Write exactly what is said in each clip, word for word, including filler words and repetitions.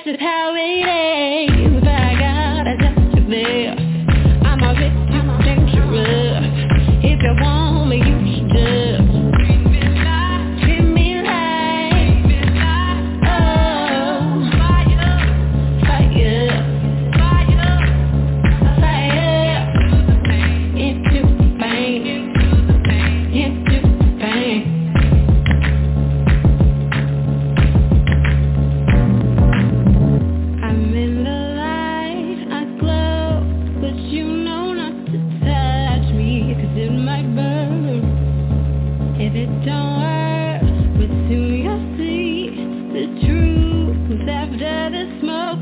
is how it is. I gotta just sit there. I'm a bit too dangerous. If you want me, you should just treat me like, oh, fire, fire, fire, into the pain, into the pain. I'm in the light, I glow, but you know not to touch me, 'cause it might burn. If it don't work, but soon you'll see the truth after the smoke.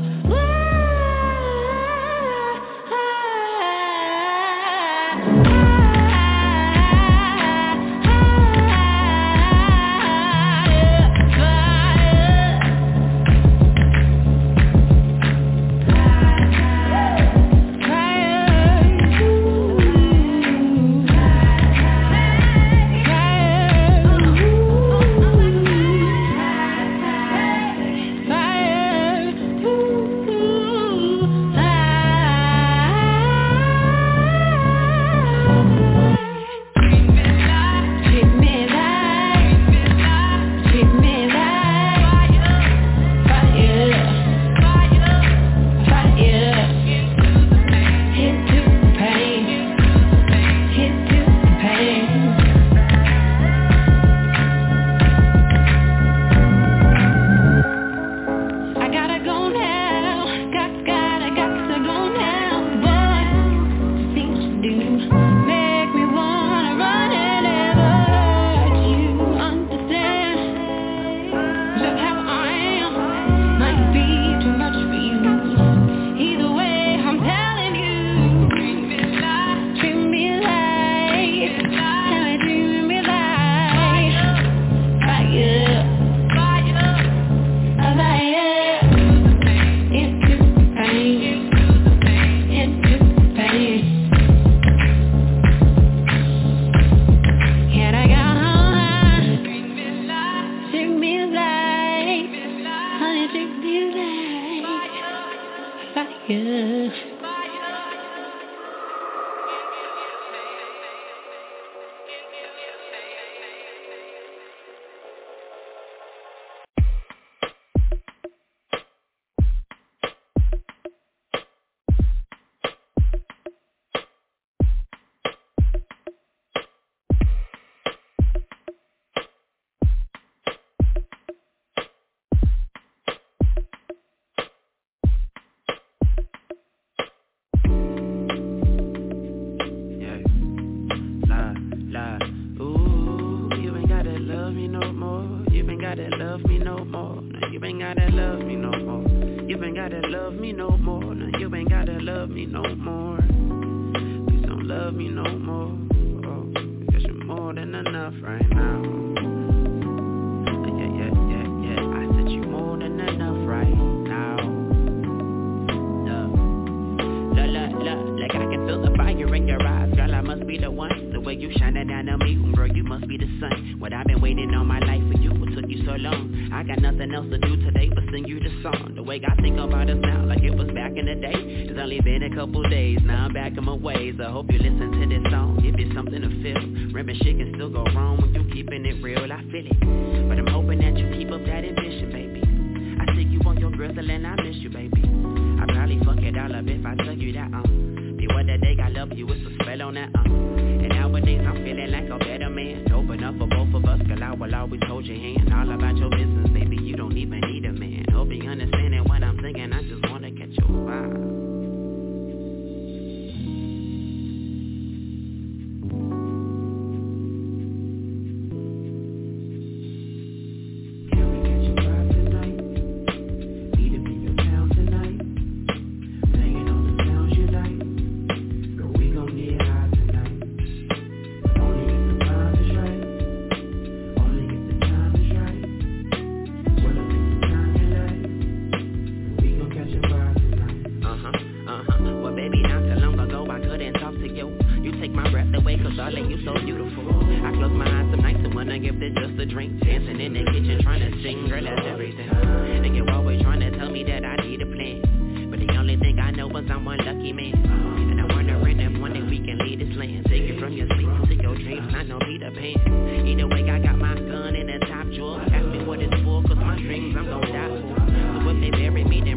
Dancing in the kitchen trying to sing, girl, that's everything. And you're always trying to tell me that I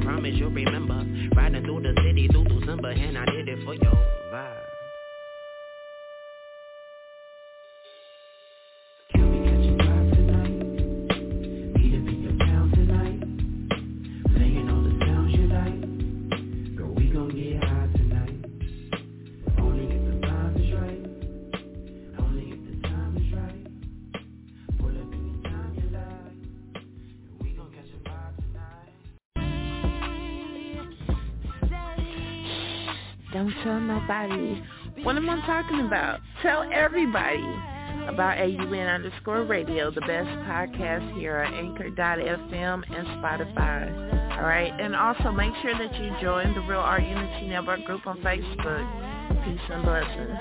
promise you'll remember. Riding through the city through December, and I did it for your vibe. Don't tell nobody. What am I talking about? Tell everybody about A U N underscore radio, the best podcast here on Anchor dot F M and Spotify. All right, and also make sure that you join the Real Art Unity Network group on Facebook. Peace and blessings.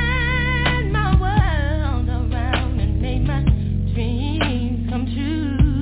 Come true.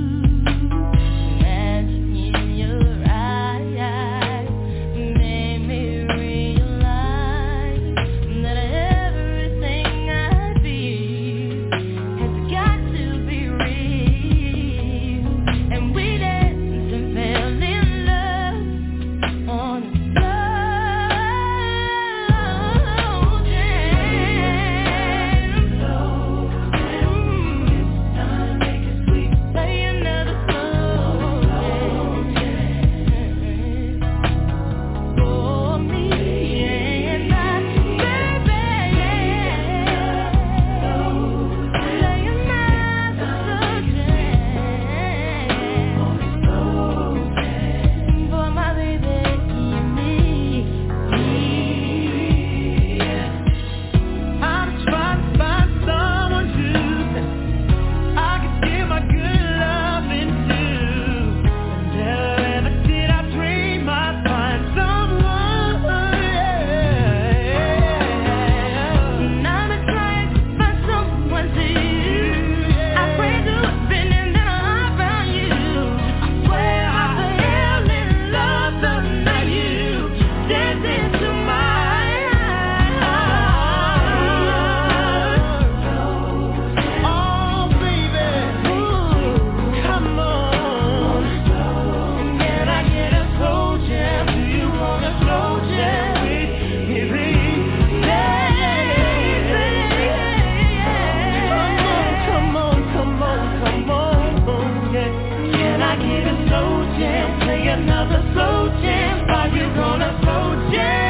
get a slow jam, play another slow jam. Are you gonna slow jam?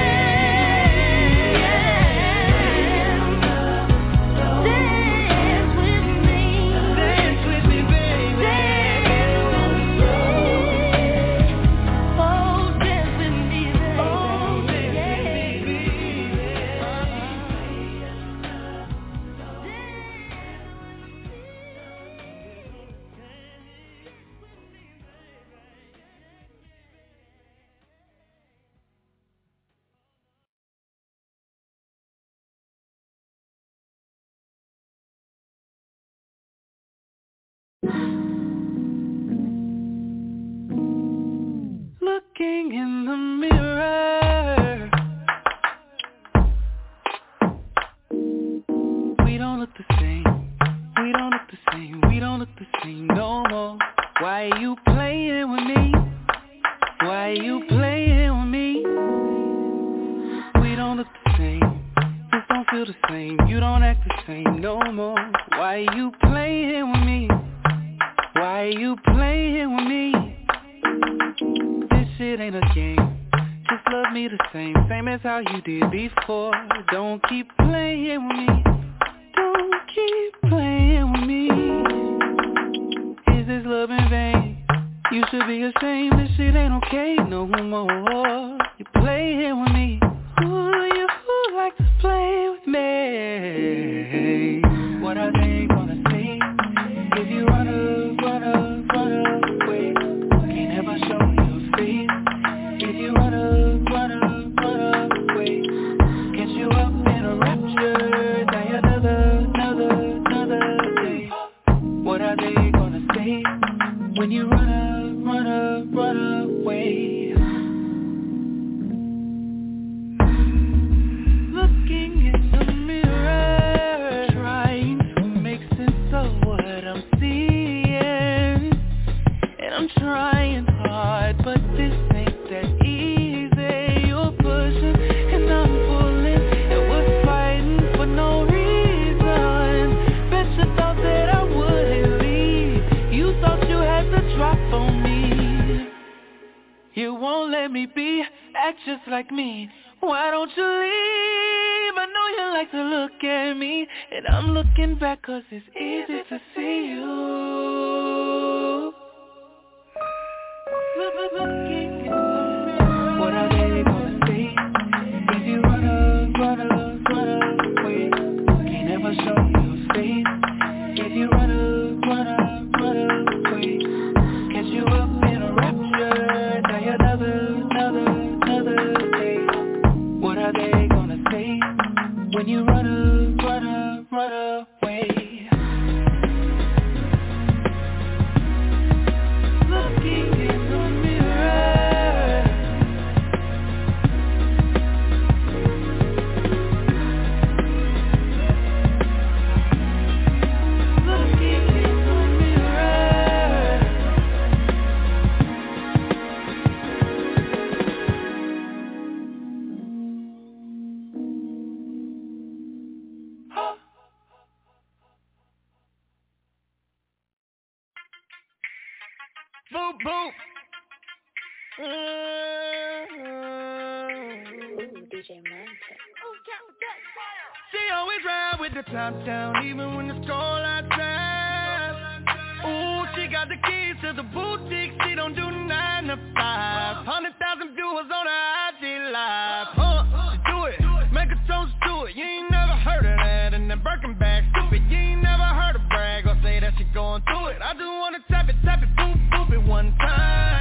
Looking in the mirror, we don't look the same, we don't look the same, we don't look the same no more. Why are you playing with me? Why are you playing with me? We don't look the same, just don't feel the same, you don't act the same no more. Why are you playing with me? Why are you playing with me? It ain't a game, just love me the same, same as how you did before. Don't keep playing with me, don't keep playing with me. Is this love in vain? You should be ashamed, this shit ain't okay no more. You playing with me, ooh, you like to play with me. What are they gonna say if you run up, run up, run away? Can't ever show your face. If you run up, run up, run away, catch you up in a rapture, die another, another, another day. What are they gonna say when you run up, run up, run away? Looking in the mirror, trying to make sense of what I'm seeing, and I'm trying hard, but this ain't that easy. You're pushing and I'm pulling, and we're fighting for no reason. Bet you thought that I wouldn't leave, you thought you had to drop on me. You won't let me be, act just like me. Why don't you leave? I know you like to look at me, and I'm looking back cause it's easy to see you. Looking in the mirror. What are they gonna say if you run up, run up, run away? Can't ever show your face. If you run up, run up, run away, catch you up in a rapture, die another, another, another day. What are they gonna say when you run up, run up, run away? Looking in the mirror, looking in the mirror. Boop, boop. Ooh, D J Monte. She always ride with the top down, even when the scoreline says. Ooh, she got the keys to the boutique. She don't do nine to five. Hundred thousand viewers on her I G live. Huh? She do it, make a toast to it. You ain't never heard of that. And then Birkin bag, stupid. You ain't never heard her brag or say that she going through it. I just wanna tap it, tap it, boop, boop it one time.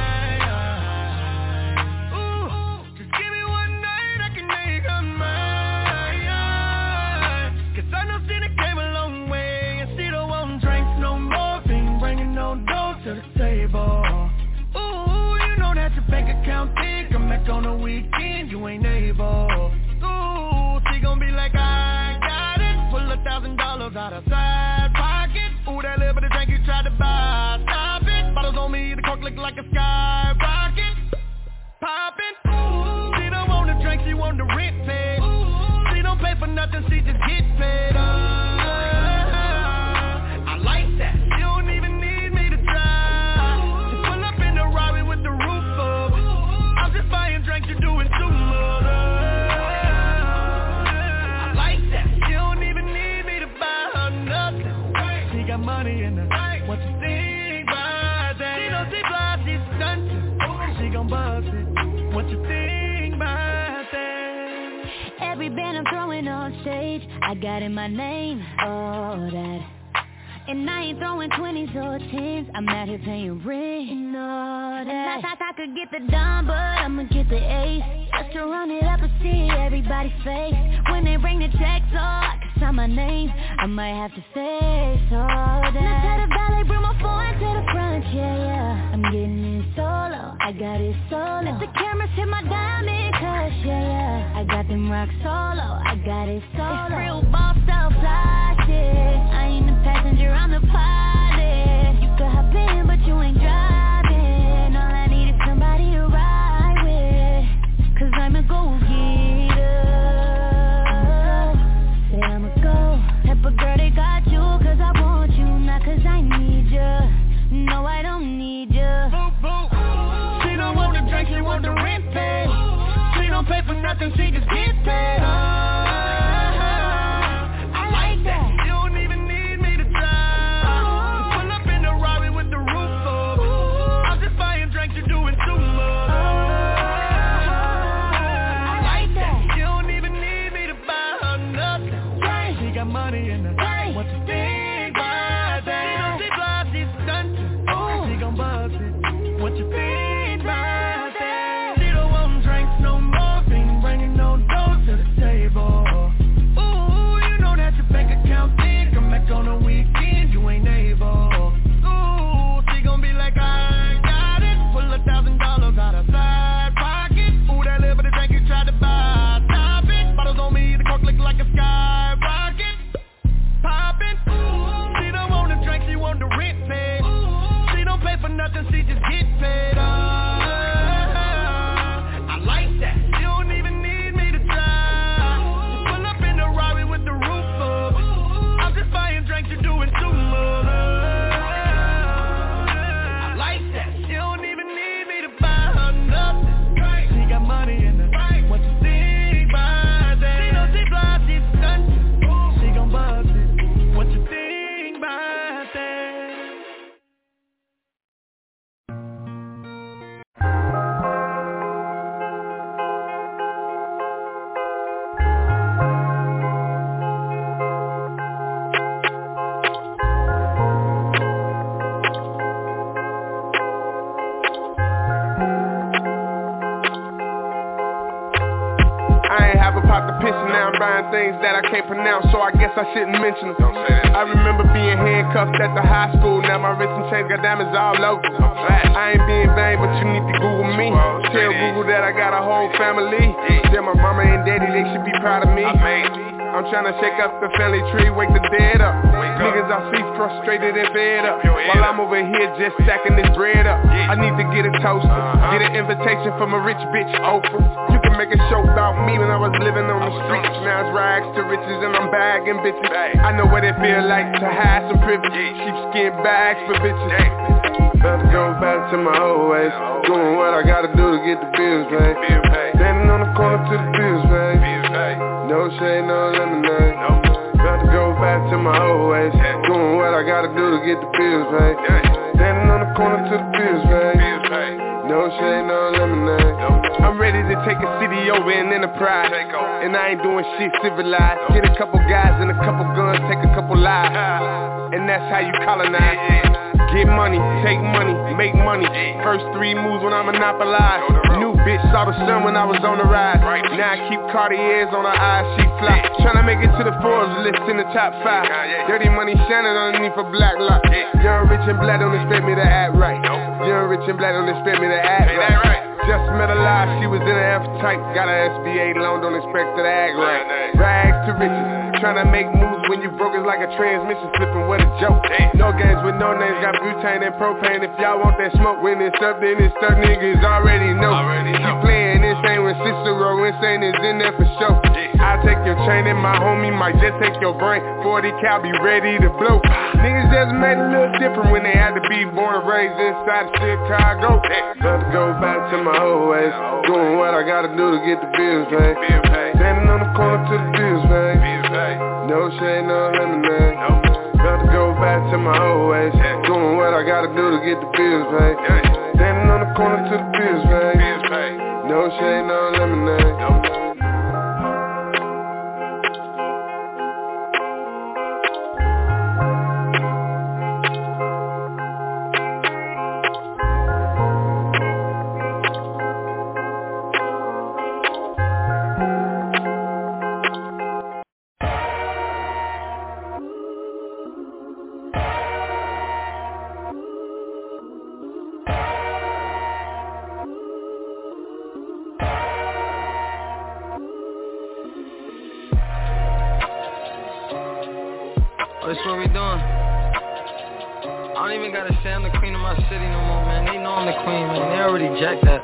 To the table. Ooh, you know that your bank account thick. Come back on the weekend, you ain't able. Ooh, she gon' be like, I got it. Pull a thousand dollars out of side pocket. Ooh, that little bit of drink you tried to buy, stop it. Bottles on me, the cork look like a skyrocket. Poppin', ooh, she don't want the drink, she want the rent paid. Ooh, she don't pay for nothing, she just get paid. Uh, I like that. You don't even need me to try. She got money in her. What you think about that? She knows she fly, she's stunting. She gon' bust it. What you think about that? Every band I'm throwing on stage, I got in my name, all that. And I ain't throwing twenties or tens, I'm out here paying rent and all that. I thought I could get the dime, but I'ma get the ace, just to run it up and see everybody's face. When they bring the checks, oh, I can sign my name, I might have to face all that. Now tell the ballet, bring my phone to the front, yeah, yeah. I'm getting in solo, I got it solo. Let the cameras hit my diamond cush, yeah, yeah. I got them rock solo, I got it solo. It's real boss stuff, fly shit. I ain't the passenger, I'm the pilot. You could hop in, but you ain't driving. All I need is somebody to ride with, cause I'm a go-getter. Say I'm a go type of girl, they got you cause I want you, not cause I need you. No, I don't need you. She don't want the drink, she want the rent paid. She don't pay for nothing, she just get paid. I like that. Money in the hey. What you think about that? She knows she fly, she's stunting. She gon' bust it. What you think about that? She don't want drinks no more, ain't bringing no dough to the table. Ooh, you know that your bank account thin. Come back on the weekend, you ain't able. Ooh, she gon' be like, I got it. Pull a thousand dollars out of side pocket. Ooh, that little bit of drink you tried to buy. Stop it. Bottles on me, the cork look like a skyrocket. Poppin', she don't want the drink, she want the rent paid. She don't pay for nothing, she just get paid. Uh, I like that. She don't even need me to try. Just pull up in the Rari with the roof up. I'm just buying drinks, you're doing too much. I like that. She don't even need me to buy her nothing. She got money in her. What you think about that? She knows she fly, she's stunting. She gon' bust it. What you think about that? I ain't have a pot to piss and now I'm buying things that I can't pronounce, so I guess I shouldn't mention them. Don't say that. I remember being handcuffed at the high school, now my wrist and chains got diamonds all over. I ain't being vain, but you need to Google me. Tell Google that I got a whole family. Tell my mama and daddy they should be proud of me. I'm tryna shake up the family tree, wake the dead up. Niggas I see frustrated and fed up, while I'm over here just stacking this bread up. I need to get a toaster, get an invitation from a rich bitch, Oprah. You can make a show about me when I was living on the streets. Now it's rags to riches and I'm bagging bitches. I know what it feel like to hide some privilege, sheepskin bags for bitches. About to go back to my old ways, doing what I gotta do to get the bills paid. Standing on the corner to the bills paid. No shade, no lemonade. About to go back to my old ways, doing what I gotta do to get the bills paid. Standing on the corner to the bills paid. No shade, no lemonade. I'm ready to take a city over in enterprise, and I ain't doing shit civilized. Get a couple guys and a couple guns, take a couple lives, and that's how you colonize. Get money, take money, make money. First three moves when I monopolize. New bitch saw the sun when I was on the ride. Now I keep Cartiers on her eyes, she fly. Tryna make it to the Forbes list in the top five. Dirty money shining underneath a black lock. Young, rich and black don't expect me to act right. Young, rich and black don't expect me to act right. Just met her live, she was in an appetite. Got an S B A loan, don't expect her to act right. Rags to riches, tryna make moves when you broke it's like a transmission flipping, what a joke. No games with no names, got butane and propane. If y'all want that smoke, when it's up, then it's stuck, niggas already know. Keep playing insane when Cicero insane is in there for show. I'll take your chain and my homie might just take your brain. Forty cal be ready to blow. Niggas just made a little different when they had to be born and raised inside of Chicago. About to go back to my old ways, doing what I gotta do to get the bills paid. Standing on the corner to the bills paid. No shade, no lemonade. About to go back to my get the bills paid. Standing on the corner till the bills paid. No shade, no lemonade. That's what we doing. I don't even gotta say I'm the queen of my city no more, man. They know I'm the queen, man. They already jacked that.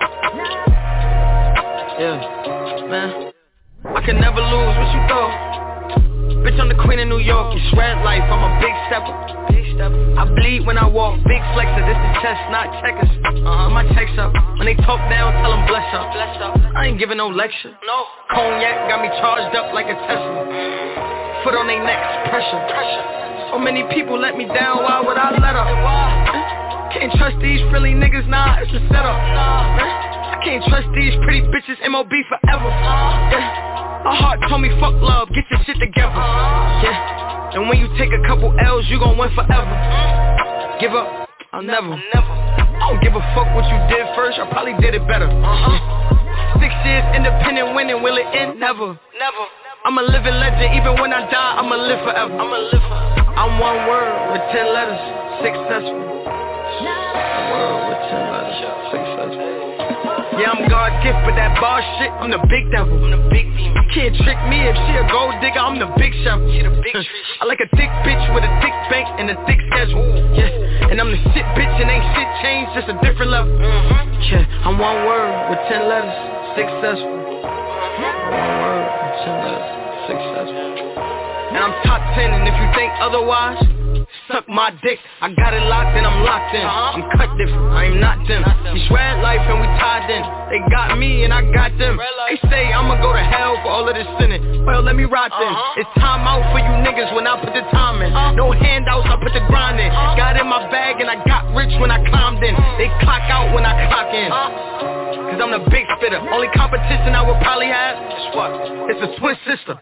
Yeah, man. I can never lose, what you thought? Bitch, I'm the queen of New York. It's red life, I'm a big stepper. I bleed when I walk, big flexer. This is chess, not checkers. Uh-huh, my checks up. When they talk down, tell them bless up. I ain't giving no lecture. No. Cognac got me charged up like a Tesla. Foot on their necks, pressure, pressure. So many people let me down, why would I let up? Can't trust these Philly niggas, nah, it's a setup. I can't trust these pretty bitches, M O B forever. Yeah. My heart told me fuck love, get your shit together. Yeah. And when you take a couple L's, you gon' win forever. Give up, I'll never. I don't give a fuck what you did first, I probably did it better. Six years independent winning, will it end? Never, never. I'm a living legend, even when I die, I'ma live forever. I'ma live forever. I'm one word with ten letters, successful. One word with ten letters, successful. Yeah, I'm God's gift, but that bar shit, I'm the big devil. I'm the big demon. You can't trick me if she a gold digger, I'm the big chef. She the big I like a thick bitch with a thick bank and a thick schedule. Yeah, and I'm the shit bitch and ain't shit changed, just a different level. Mm-hmm. Yeah, I'm one word with ten letters, successful. One word with ten letters, successful. And I'm top ten, and if you think otherwise, suck my dick. I got it locked and I'm locked in. I'm cut different, I am not them. We red life and we tied in. They got me and I got them. They say I'ma go to hell for all of this sinning. Well, let me ride then. It's time out for you niggas when I put the time in. No handouts, I put the grind in. Got in my bag and I got rich when I climbed in. They clock out when I clock in. Cause I'm the big spitter. Only competition I would probably have is what? It's a twin sister.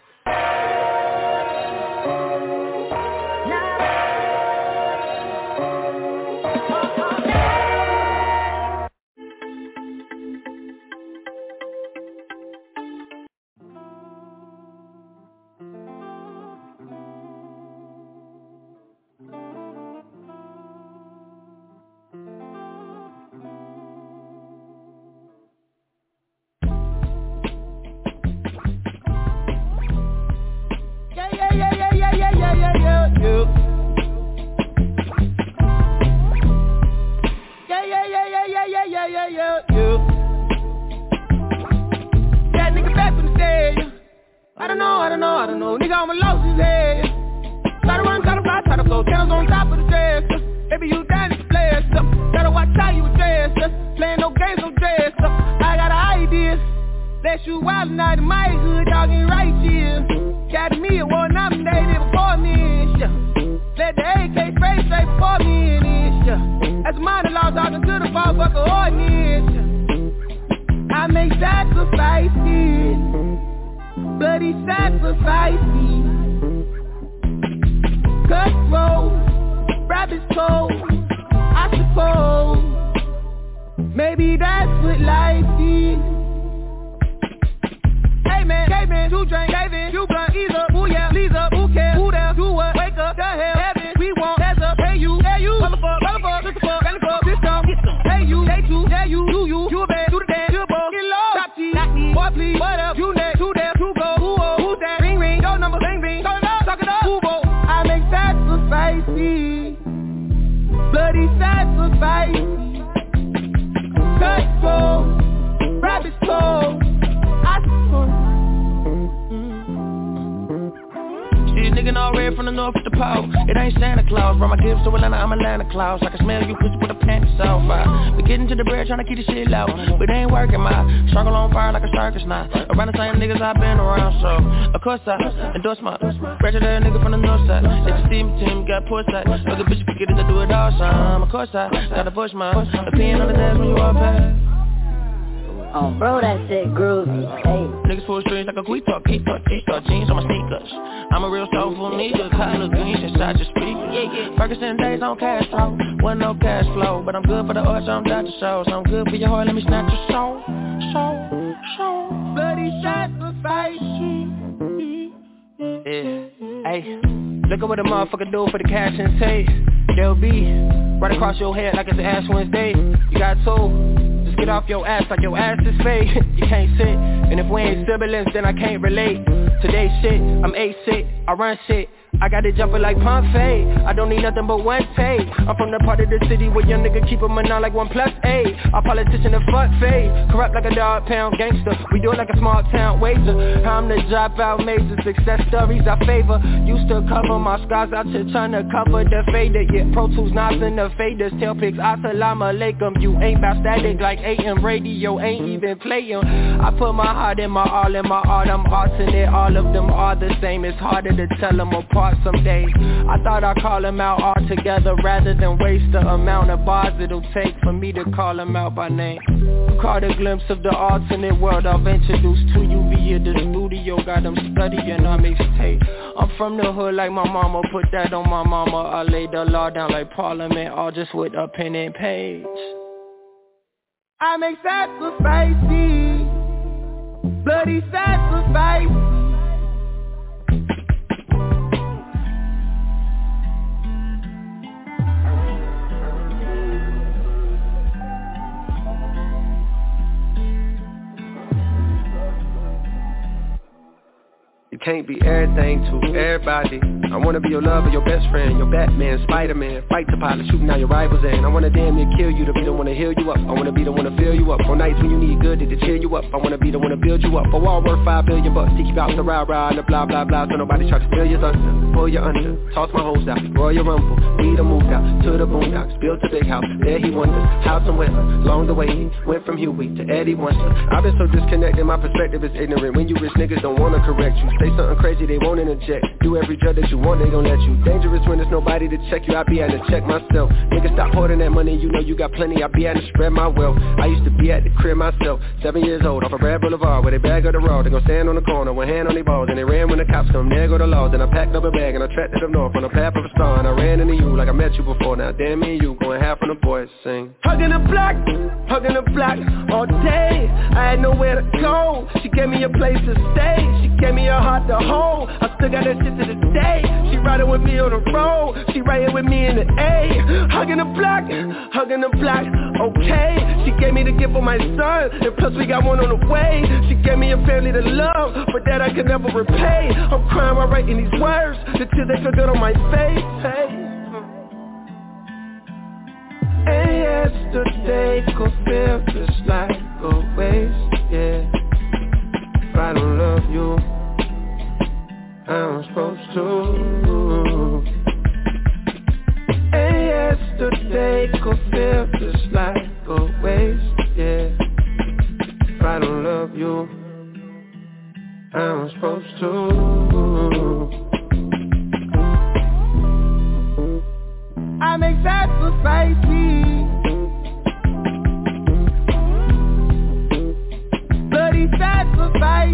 all red from the north at the pole. It ain't Santa Claus, brought my gifts to Atlanta, I'm Atlanta Claus. I can smell you pussy with a panty so far. We getting to the bread, trying to keep the shit low, but it ain't working, my struggle on fire like a circus now. Around the same niggas I've been around, so of course I endorse my ratchet ass nigga from the north side. If you see me, team got push side. Look a bitch, forget it to do it all time. Of course I gotta push my opinion on the dance when you walk past. Oh, bro, that shit groovy. Hey. Niggas full strings like a guitar, guitar, guitar, jeans on my sneakers. I'm a real soulful nigga, collard greens inside your speakers. Yeah, yeah. Ferguson days on cash flow, wasn't no cash flow, but I'm good for the arts, I'm down to shows. I'm good for your heart, let me snatch your soul, soul, soul. Bloody sacrifice. Yeah, hey, look at what a motherfucker do for the cash and take. They'll be right across your head like it's an Ash Wednesday. You got two. Get off your ass like your ass is fake. You can't sit, and if we ain't siblings then I can't relate. Today's shit, I'm eight sick, I run shit. I got it jumping like Pompeii. I don't need nothing but one take. I'm from the part of the city where young nigga keep them on like one plus eight. A politician and fuck fade, corrupt like a dog pound gangster. We do it like a small town wager. I'm the dropout major, success stories I favor. Used to cover my scars out here trying to cover the fader. Yeah, Pro Tools, Nas and the faders. Tail pics, assalamu alaikum. You ain't bout static like A M radio, ain't even playing. I put my heart in my all in my art. I'm alternate, all of them are the same. It's harder to tell them apart some days. I thought I'd call them out all together rather than waste the amount of bars it'll take for me to call them out by name. Caught a glimpse of the alternate world I've introduced to you via the studio. Got them studying on mixtape. I'm from the hood like my mama, put that on my mama. I laid the law down like Parliament, all just with a pen and page. I make sacrifices, bloody sacrifice. You can't be everything to everybody. I wanna be your lover, your best friend, your Batman, Spider-Man. Fight the pilot, shooting out your rivals in. I wanna damn near kill you to be the one to heal you up. I wanna be the one to fill you up. On nights when you need good to cheer you up. I wanna be the one to build you up. A wall worth five billion bucks to keep out the rah-rah and the blah blah blah. So nobody try to steal your thunder, pull you under. Toss my hoes out, Royal Rumble. We done moved out to the boondocks, built a big house. There he wonders how and when. Along the way he went from Huey to Eddie Wonder. I've been so disconnected, my perspective is ignorant. When you rich niggas don't wanna correct you, say something crazy, they won't interject. Do every drug that you want, they don't let you. Dangerous when there's nobody to check you, I be at to check myself. Niggas stop hoarding that money, you know you got plenty, I be at to spread my wealth. I used to be at the crib myself, seven years old, off a of Brad Boulevard, where they bag of the raw. They gon' stand on the corner, one hand on their balls, and they ran when the cops come, there go the laws. Then I packed up a bag and I tracked it up north on the path of a star, and I ran into you like I met you before. Now damn me and you, going half on the boys sing. Hugging the block, hugging the block all day. I had nowhere to go, she gave me a place to stay. She gave me a heart to hold, I still got that shit to this day. She riding with me on the road, she riding with me in the A. Hugging the block, hugging the block, okay. She gave me the gift for my son, and plus we got one on the way. She gave me a family to love, but that I could never repay. I'm crying while writing these words, the tears they feel good on my face. Hey. And yesterday could feel just like a waste, yeah. If I don't love you, I'm supposed to. And yesterday could feel just like a waste, yeah. If I don't love you, I'm supposed to. I make sacrifices, bloody sacrifice.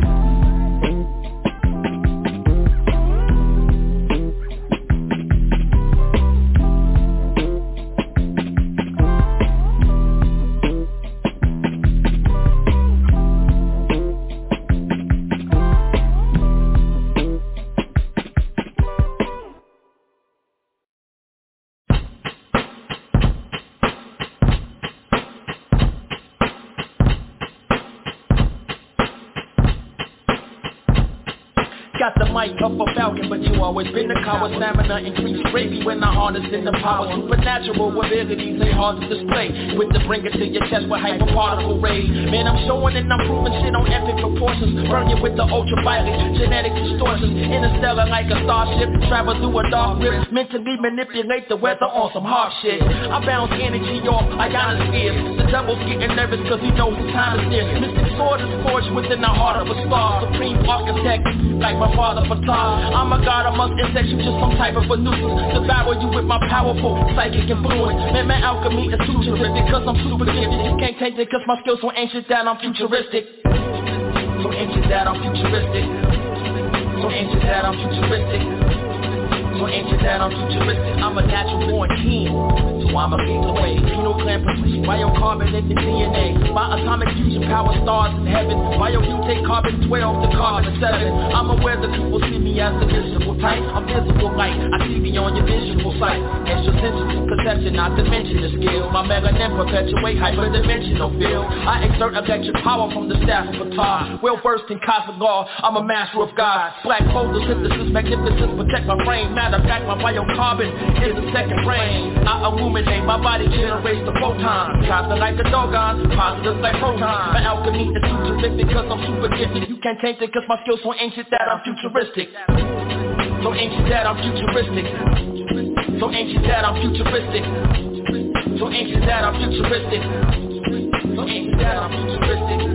got the mic up a falcon, but you always been a coward. Stamina increased gravy when I harness in the power. Supernatural abilities ain't hard to display. With the bring it to your chest with hyperparticle rays. Man, I'm showing and I'm proving shit on epic proportions. Burn you with the ultraviolet, genetic distortions. Interstellar like a starship, travel through a dark rift. Mentally manipulate the weather on some hard shit. I bounce energy off ionospheres. The devil's getting nervous cause he knows the time is near. Mystic sword is forged within the heart of a star. Supreme architect, like my father Fatah. I'm a god, I must insect you just some type of a nuisance. Devour you with my powerful psychic influence. Man, my alchemy is futuristic cause I'm super gifted. You can't take it cause my skills so ancient that I'm futuristic. So ancient that I'm futuristic. So ancient that I'm futuristic. So ancient that I'm futuristic. I'm a natural born king, so I'm a beat away. Penal gland produce biocarbon in the D N A. My atomic fusion power stars in heaven. Biomutate carbon twelve to carbon seven. I'm aware that people see me as the visible type. I'm visible light, I see beyond your visual sight. Extrasensory perception, not to mention the skill. My melanin perpetuate hyperdimensional field. I exert electric power from the staff of Ptah. Well versed in cosmic law, I'm a master of God. Black photosynthesis, magnificence, protect my brain. Matter of fact, my biocarbon is the second brain. I illuminate, my body generates the photons. Positive like the dogon, positive like protons. My alchemy is futuristic because I'm super gifted. You can't change it because my skills so ancient that I'm futuristic. So ancient that I'm futuristic. So ancient that I'm futuristic. So ancient that I'm futuristic. So ancient that I'm futuristic.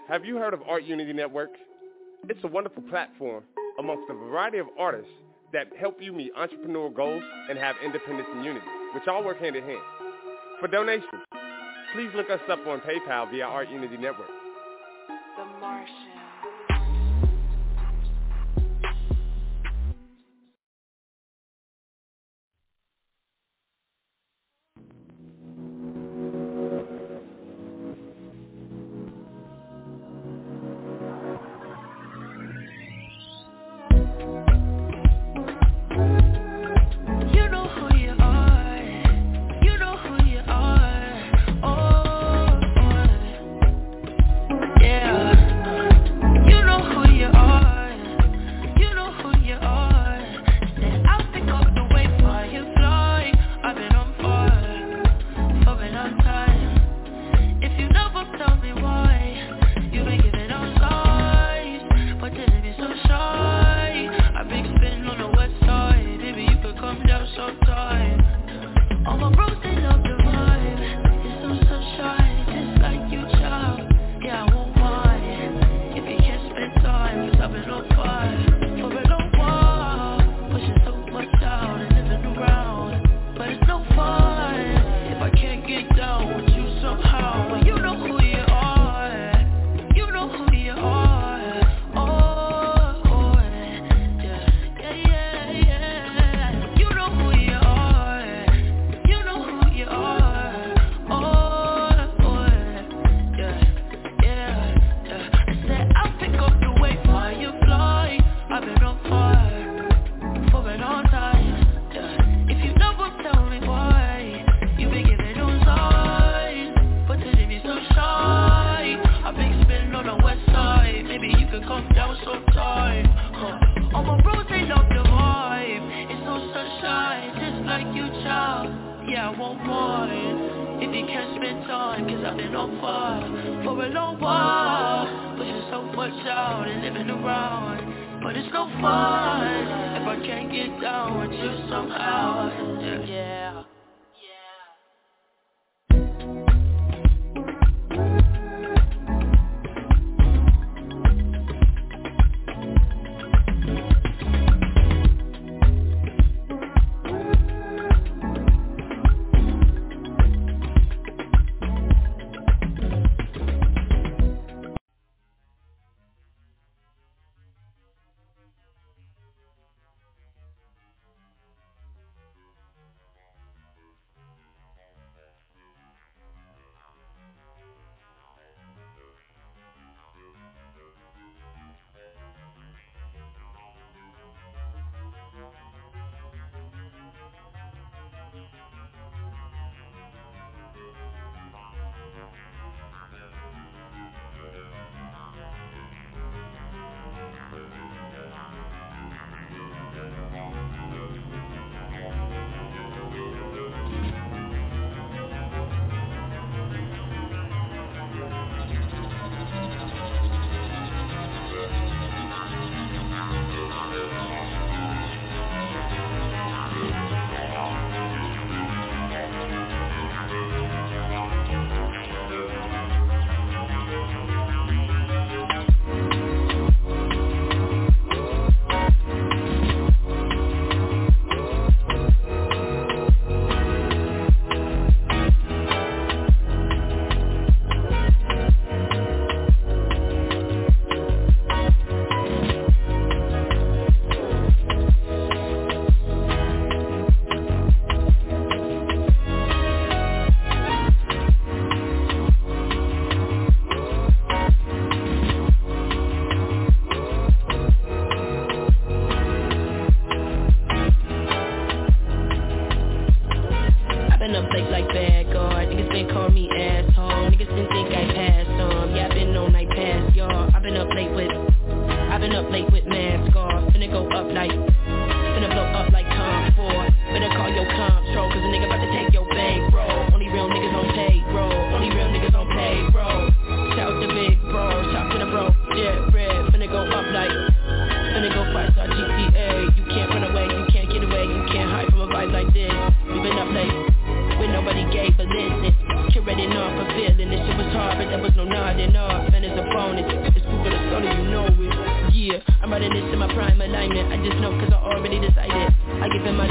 Have you heard of Art Unity Network? It's a wonderful platform amongst a variety of artists that help you meet entrepreneurial goals and have independence and unity, which all work hand in hand. For donations, please look us up on PayPal via Art Unity Network. The Martian.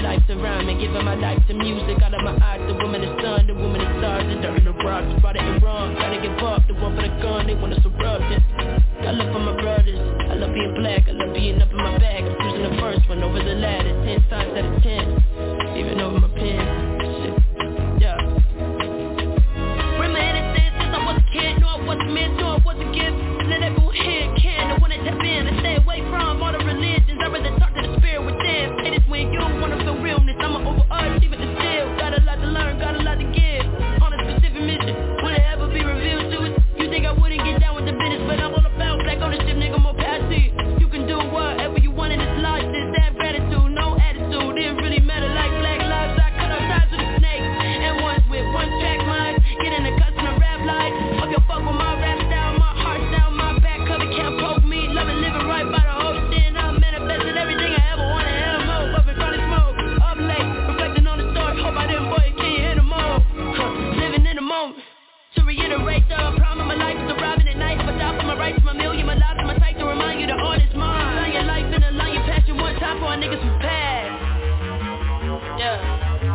life to rhyme and giving my life to music. Out of my eyes, the woman is sun, the woman is stars, the dirt and the rocks, right and wrong. Gotta give up, the one for the gun, they want us to rub this. I love for my brothers, I love being black, I love being up in my bag. I'm choosing the first one over the ladder, ten times out of ten, even over my pen. Shit, yeah. Reminiscence since I was a kid, no I wasn't meant, no I wasn't gift. Let everyone here can, I wanna tap in and stay away from all the religions. I rather talk to the spirit within. It is when you wanna feel realness, I'ma overachieve it still. Got a lot to learn, got a lot to give. On a specific mission, will it ever be revealed to us? You think I wouldn't get down with the business, but I'm all about black ownership, nigga, more passive. You can do whatever you want in this life, this have gratitude, no attitude. It really matter like black lives. I cut off ties with a snake, and ones with one track minds. Get in the custom rap life. Hope you fuck with my rap style, my heart style, my back cover can't poke me. Loving living right by the ocean. I'm manifesting everything I ever wanted, and I'm more. Buffing chronic smoke, up late, reflecting on the story. Hope I didn't boy, can you hear the more? Huh, living in the moment. To reiterate the problem, my life is arriving at night. But die for my rights, my million, my life, my type to remind you the art is mine. Line your life and align your passion one time for our niggas who pass. Yeah.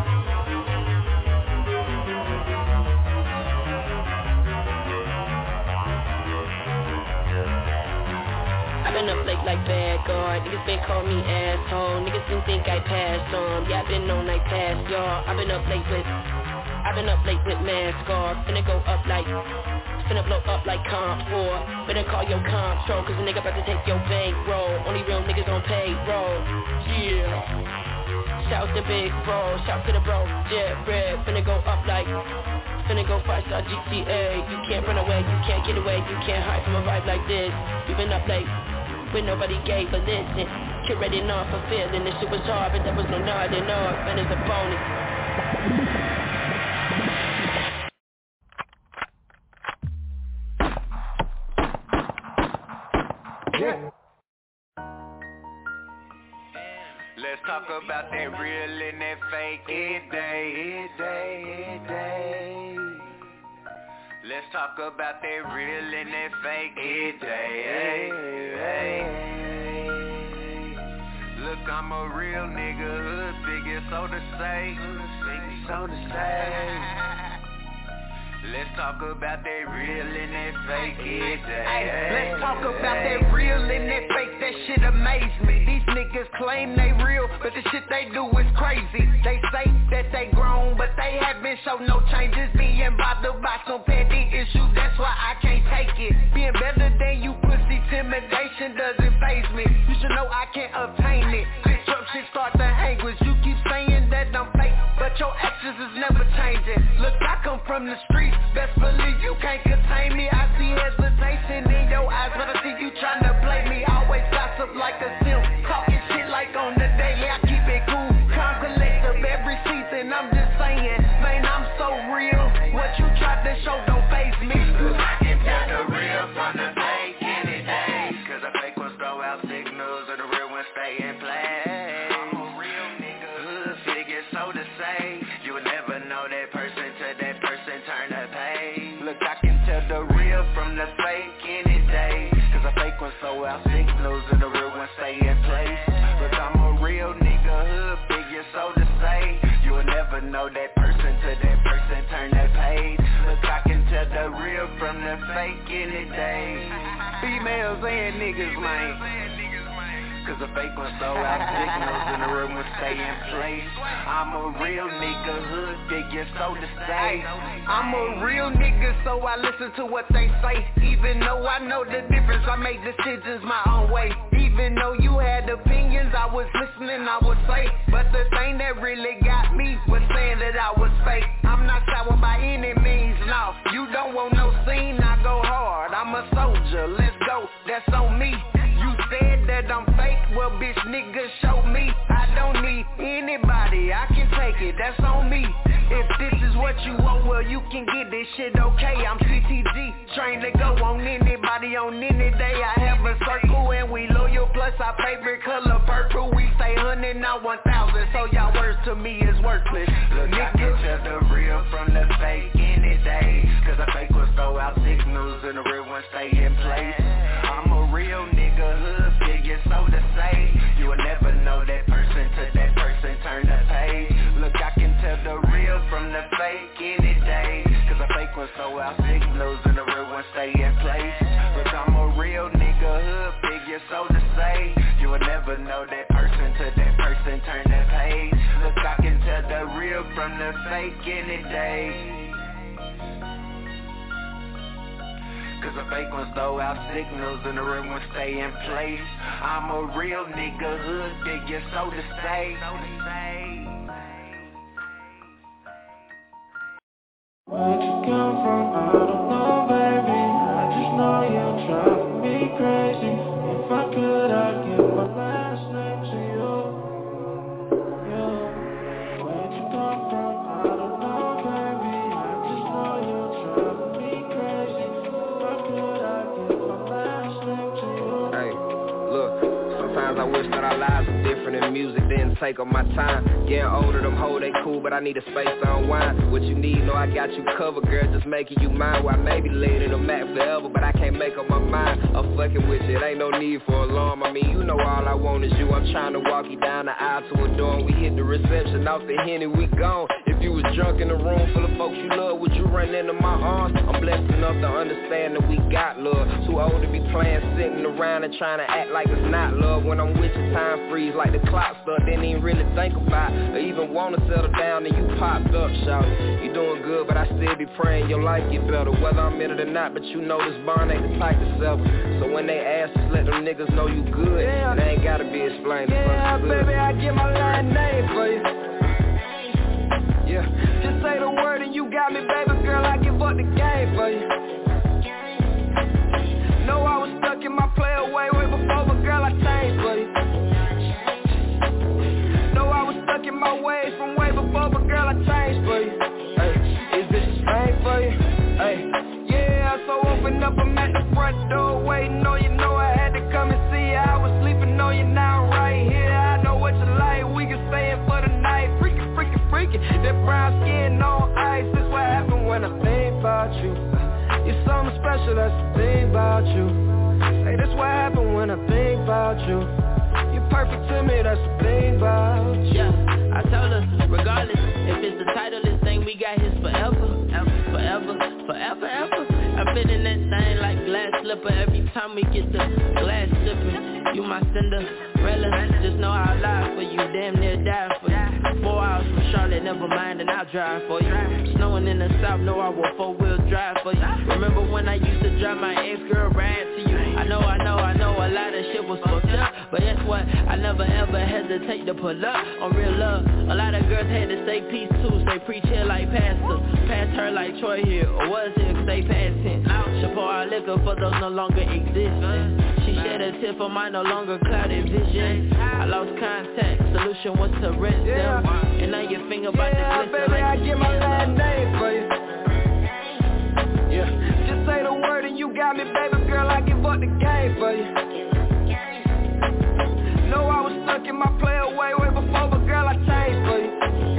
I've been up late like bad guard. Niggas been call me asshole. Niggas didn't think I passed on. Yeah, I been on like past, y'all. I've been up late with I've been up late with mask off. Finna go up like Finna blow up like comp four. Better call your control, cause a nigga about to take your bankroll. Only real niggas on payroll. Yeah. Shout the big bro, shout to the bro. Yeah, red. Finna go up like Finna go five star G T A. You can't run away, you can't get away. You can't hide from a vibe like this. You been up late when nobody gave a listen. Kid ready not for feeling. This shit was hard, but there was no nodding off. Man, it's a bonus. Yeah. Let's talk about that real and that fake every day, every day, every day. Let's talk about that real and that fake every day, hey, hey. Look, I'm a real nigga, hood figure, so to say, so to say. Let's talk about that real and that fake every day. Ay, let's talk about that real and that fake, that shit amaze me. These niggas claim they real, but the shit they do is crazy. They say that they grown, but they haven't shown no changes. Being bothered by some petty issues, that's why I can't take it. Being better than you pussy, intimidation doesn't faze me. You should know I can't obtain it. This truck shit start to hang with you. Keep saying that I'm fake, but your actions is never changing. Look, I come from the streets. Best believe you can't contain me. I see hesitation in your eyes, but I see you tryna play me. Always gossip like a simp, talking shit like on the daily. I keep it cool, calm, collective every season. I'm just saying, man, I'm so real. What you tried to show don't faze me. I can tell the real from the fake any day. Cause the fake ones throw out signals and the real ones stay in place. I'm a real nigga, hood figure, so to say. You would never know that person till that person turn the page. Look, I can tell the real from the fake any day. Cause the fake ones throw out signals and the real ones stay in place. Look, I'm a real nigga, hood figure, so to say. You will never know that person till that person turn that page. Look, I can tell the real from the fake any day. Females and niggas, man. Cause the fake ones throw out signals and the real ones stay in place. I'm a real nigga, hood figure, so to say. I'm a real nigga, so I listen to what they say. Even though I know the difference, I make decisions my own way. Even though you had opinions, I was listening, I would say. But the thing that really got me was saying that I was fake. I'm not sour by any means, no. You don't want no scene, I go hard. I'm a soldier, let's go, that's on me. You said that I'm fake, well bitch nigga show me. I don't need anybody, I can take it, that's on me. If this is what you want, well you can get this shit okay. I'm C T G, trained to go on anybody on any day. I have a circle and we loyal, plus our favorite color purple. We say hundred, not one thousand, so y'all words to me is worthless. Look, nigga. I can tell the real from the fake any day. Cause the fake ones throw out signals and the real ones stay in place. I'm a real nigga, hood figure, so to say. You will never know that person till that person turn the from the fake any day. Cause the fake ones throw out signals and the real ones stay in place. I'm a real nigga, hood digger, so to say. Where'd you come from? I don't know, baby. I just know you're driving me crazy. If I could, I'd give my last name to you. Yeah. Where'd you come from? I don't know, baby. I just know you're driving me crazy. If I could, I'd give my last name to you. Hey, look, sometimes I wish that our lives were different and music didn't take up my time. Getting older, them hoes they cool, but I need a space to unwind. What you need, know I got you covered, girl, just making you mine. Well, I may be late in the mat forever, but I can't make up my mind. I'm fucking with you, it ain't no need for alarm. I mean, you know all I want is you. I'm trying to walk you down the aisle to a door, and we hit the reception, off the Henny, we gone. If you was drunk in a room full of folks you love, would you run into my arms? I'm blessed enough to understand that we got love. Too old to be playing, sitting around and trying to act like it's not love. When I'm with you, time freeze like the clock stuck. Didn't even really think about or even want to settle down, and you popped up, shawty. You doing good, but I still be praying your life get better. Whether I'm in it or not, but you know this bond ain't the type to settle. So when they ask, just let them niggas know you good. Yeah. And they ain't gotta be explained. Yeah, baby, I get my last name for you. Yeah, just say the word and you got me, baby girl, I give up the game for you. Know I was stuck in my player way, way before, but girl, I changed for you. Know I was stuck in my ways from way before, but girl, I changed for you. Hey, is this the same for you? Hey, yeah, so open up, I'm at the front door waiting on you. Know I had to come and see you. I was sleeping on you, now I'm right here. I know what you like, we can stay in for the night. Freaking, freaking, freaking, that brown skin on ice. This what happened when I think about you. You're something special, that's the thing about you. Hey, this what happened when I think about you. You're perfect to me, that's the thing about you. Yeah, I told her, regardless if it's the title, this thing we got his forever, ever, forever, forever, ever. I'm feeling that thing like glass slipper every time we get the glass slipping. You my Cinderella, just know I'll lie for you, damn near die for you. Four hours from Charlotte, never mind, and I'll drive for you. Snowing in the south, know I will four-wheel drive for you. Remember when I used to drive my ex-girl ride to you? I know, I know, I know a lot of shit was fucked up, but guess what? I never ever hesitate to pull up on real love. A lot of girls had to say peace too, say preach here like pastor, pass her like Troy here, or was here, say past tense. She pour our liquor for those no longer existing. She shed a tear for my no longer clouded vision. I lost contact, solution was to rest them. And now your finger about yeah, to glisten baby, like I get my last name for you. Yeah, just say the word and you got me, baby girl, I give up the game for you. Know I was stuck in my player way, way before, but girl, I changed for you.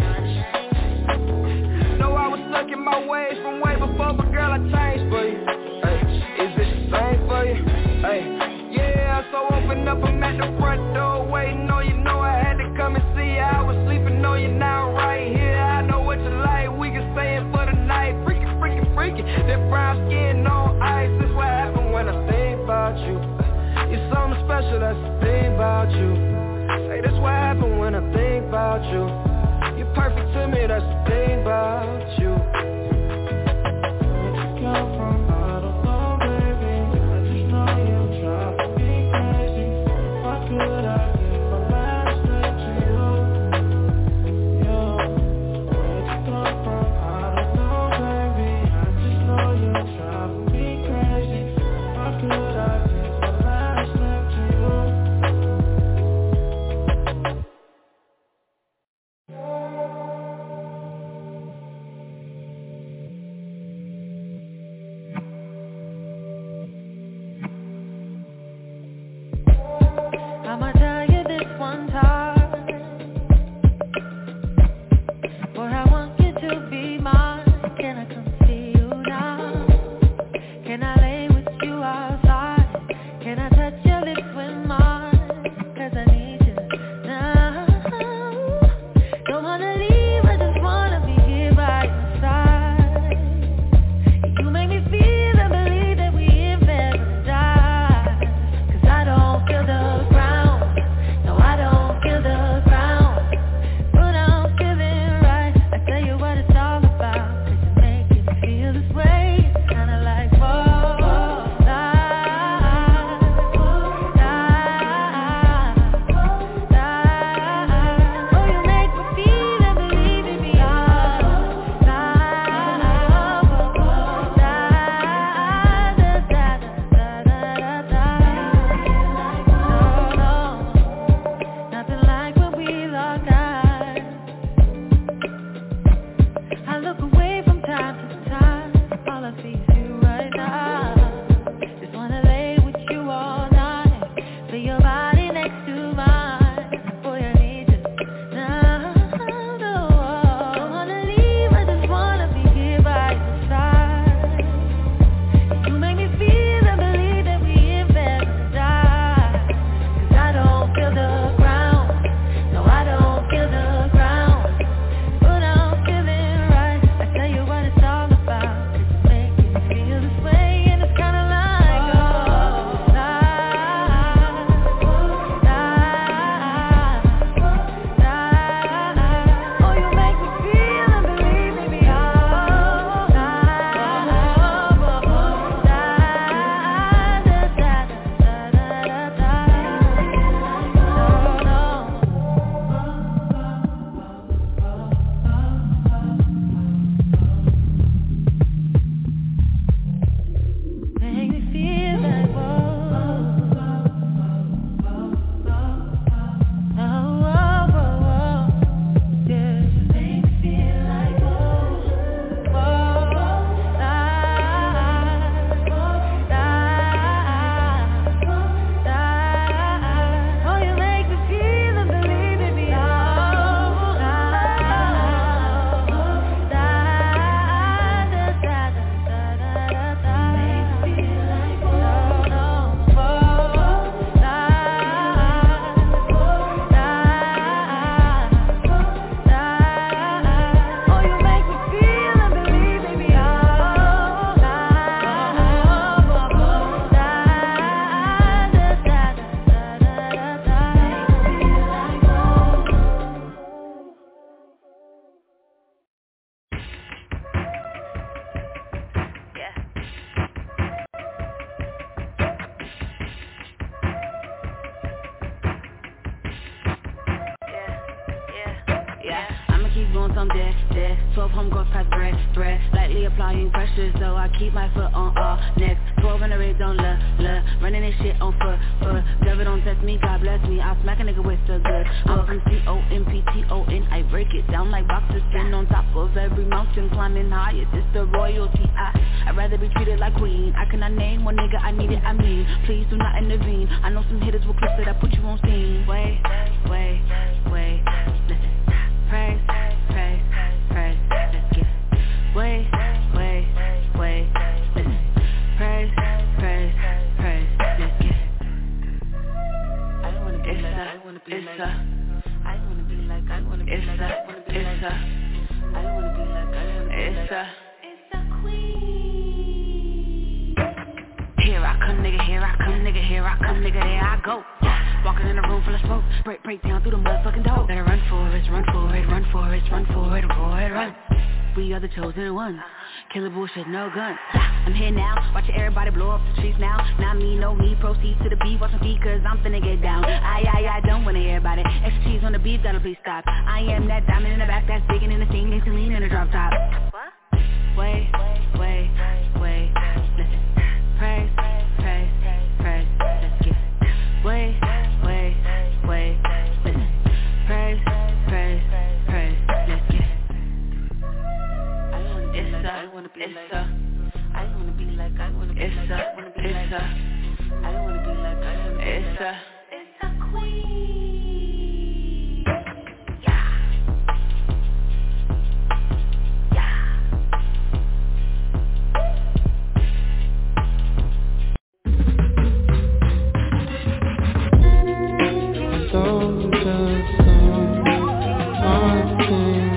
Know I was stuck in my ways from way before, but girl, I changed for you. Hey, is this the same for you? Hey, yeah, so open up, I'm at the front door waiting on you. Know I had to come and see you. I was sleeping on you, now I'm right here. I know what you like, we can stay in for the night. Freaking, freaking, freaking, that brown skin on ice. This what happened when I think about you. You're something special, that's the thing about you. Hey, that's what happened when I think about you. You're perfect to me, that's the thing about you. Where'd you come from? I don't know, baby. I just know you're driving me crazy. If I could, I'd give my last name to you. Yeah. Where'd you come from? I don't know, baby. I just know you're driving me crazy. If I could, I'd give my last name to you. keep going some dead, dead. Twelve homegirls pass bread, bread. Lightly applying pressure, so I keep my foot on all next. Twelve in the red, don't love, love. Running this shit on foot, foot. Devil don't test me, God bless me. I'll smack a nigga with the good. I'm from C O M P T O N. I break it down like boxes, stand on top of every mountain, climbing highest. It's the royalty. I I'd rather be treated like queen. I cannot name one nigga I need it. I mean, please do not intervene. I know some hitters will clip that I put you on scene. Wait, wait, wait. Listen. Praise, praise, praise. Let's get it. Wait, wait, wait. Listen. Praise, praise, praise. Let's get it. I wanna be like, I wanna be like, I wanna be like, I wanna be like, I wanna be like, I wanna be like, I wanna be like, it's a, it's a queen. Here I come, nigga, here I come, nigga, here I come, nigga, there I go. Walking in a room full of smoke, break, break down through the motherfucking door. Better run for it, run for it, run for it, run for it, boy, run. We are the chosen ones. Killer bullshit, no guns. I'm here now, watching everybody blow up the streets now. Not me, no me, proceed to the beef, watch my feet, cause I'm finna get down. I, I, I don't wanna hear about it. Extra cheese on the beef, that'll please stop. I am that diamond in the back, that's digging in the thing, and lean in the drop top. What? Wait, wait, wait, listen. Praise, praise, praise, let's get it. Wait, wait, wait, listen. Praise, praise, praise, let's get it. It's a, I wanna be like, I wanna be like, I wanna be like, I wanna be like, I wanna be like, I wanna be like, it's a, it's a queen. Yeah. Yeah. Soldiers, marching.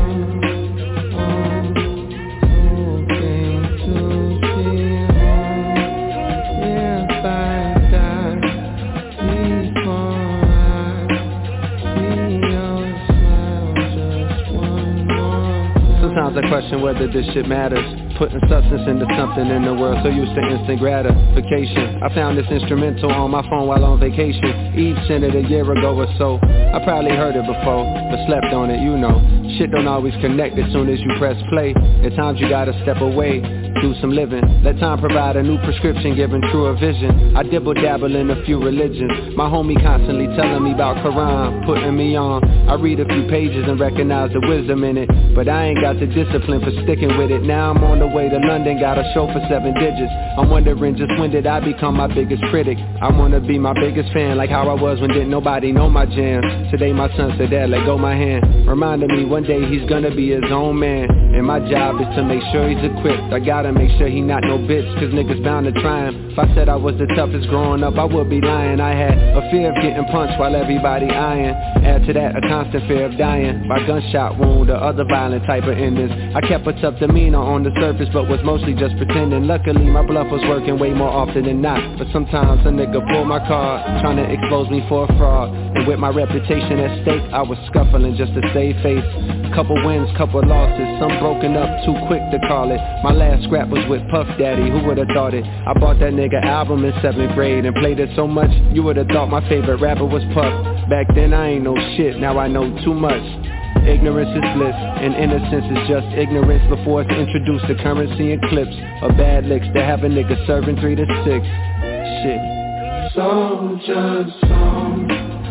Sometimes I question whether this shit matters. Putting substance into something in the world so used to instant gratification. I found this instrumental on my phone while on vacation. Eve sent it a year ago or so. I probably heard it before, but slept on it, you know. Shit don't always connect as soon as you press play. At times you gotta step away, do some living. Let time provide a new prescription, giving truer vision. I dibble dabble in a few religions. My homie constantly telling me about Quran, putting me on. I read a few pages and recognize the wisdom in it, but I ain't got the discipline for sticking with it. Now I'm on the way to London, got a show for seven digits. I'm wondering just when did I become my biggest critic. I wanna be my biggest fan, like how I was when didn't nobody know my jams. Today my son said, Dad, let go my hand, reminding me one day he's gonna be his own man. And my job is to make sure he's equipped. I gotta make sure he not no bitch, cause niggas bound to try him. If I said I was the toughest growing up, I would be lying. I had a fear of getting punched while everybody eyeing. Add to that a constant fear of dying by gunshot wound or other violent type of endings. I kept a tough demeanor on the surface, but was mostly just pretending. Luckily my bluff was working way more often than not, but sometimes a nigga pull my card, trying to expose me for a fraud. And with my reputation at stake, I was scuffling just to save face. Couple wins, couple losses, some broken up too quick to call it. My last scrap was with Puff Daddy, who would've thought it? I bought that nigga album in seventh grade and played it so much, you would've thought my favorite rapper was Puff. Back then I ain't know shit, now I know too much. Ignorance is bliss, and innocence is just ignorance before it's introduced to currency and clips of bad licks that have a nigga serving three to six. Shit. Soldiers song,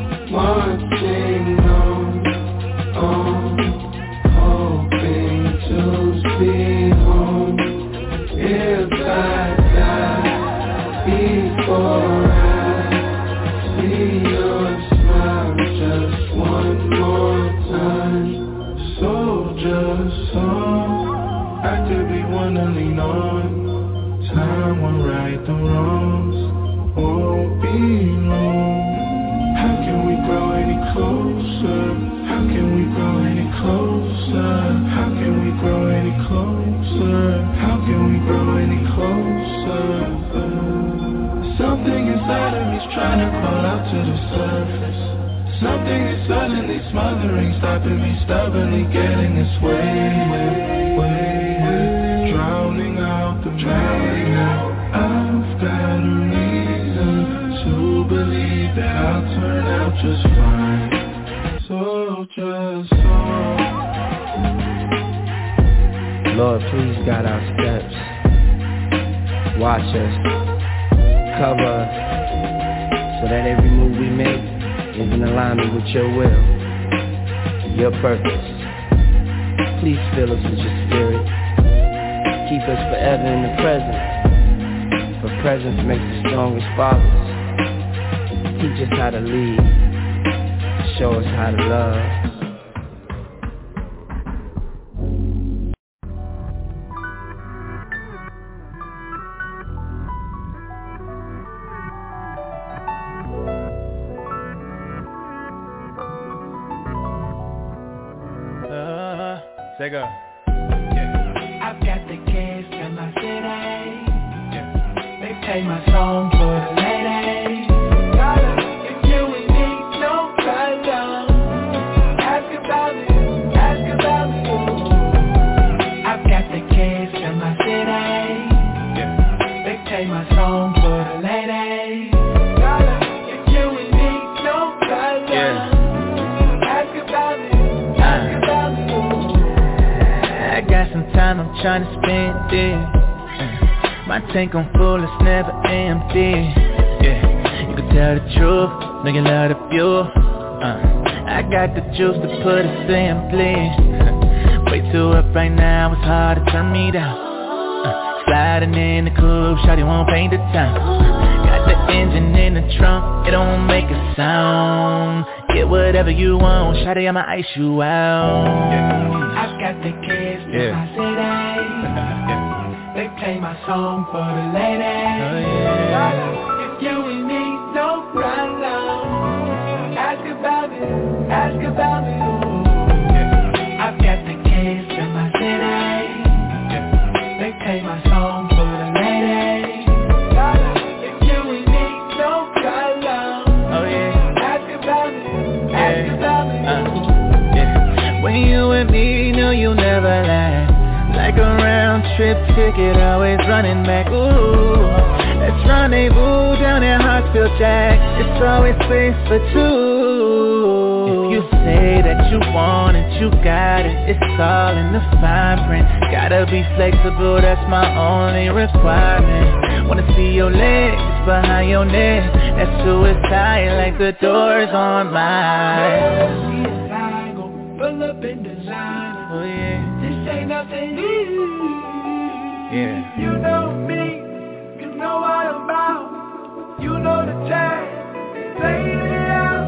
marching on, on, hoping to be home. If I die before I see your smile just one more time. Soldier song, I could be one to lean on. Time will right the wrongs, won't be long. How can we grow any closer? How can we grow any closer? How can we grow any closer? How can we grow any closer? Something inside of me's trying to crawl out to the surface. Something is suddenly smothering, stopping me stubbornly getting its way, way, way, drowning out the drowning out. I've got a reason to believe that I'll turn out just fine. So just so Lord, please guide our steps. Watch us, cover us, so that every move we make is in alignment with your will, your purpose. Please fill us with your spirit. Keep us forever in the present, for presence makes the strongest fathers. Teach us how to lead, show us how to love. Say go. Yeah. I've got the kids in my city. Yeah. They play my song for the ladies. If you and me, no problem. Ask about me, ask about me. I've got the kids in my city. Yeah. They play my song for the ladies. If you and me, no problem. Yeah. Ask about me, ask about me. I got some time, I'm tryna spend it. uh, My tank on full, it's never empty. Yeah, you can tell the truth, know you love the fuel. uh, I got the juice to put it simply. Way too up right now, it's hard to turn me down. uh, Sliding in the coupe, shawty won't paint the town. Got the engine in the trunk, it don't make a sound. Get whatever you want, shawty, I'ma ice you out. Yeah. I've got the kids in Yeah. my city. Yeah. They play my song for the ladies. Oh, yeah. If you and me, no problem. Ask about me, ask about me. Yeah. I've got the kids in my city. Yeah. They play my song for the ladies. If you and me, no problem. Oh yeah. Ask about me, ask about me. Uh, yeah. When you and me, know you'll never lie. Like a round trip ticket, always running back. Ooh, let's rendezvous down at Hartsfield Jack. It's always space for two. If you say that you want it, you got it. It's all in the fine print. Gotta be flexible, that's my only requirement. Wanna see your legs behind your neck. That's suicide, like the doors on mine. Pull up in designer. Oh yeah. This ain't nothing new. Yeah. You know me, you know what I'm about. You know the time, play it out.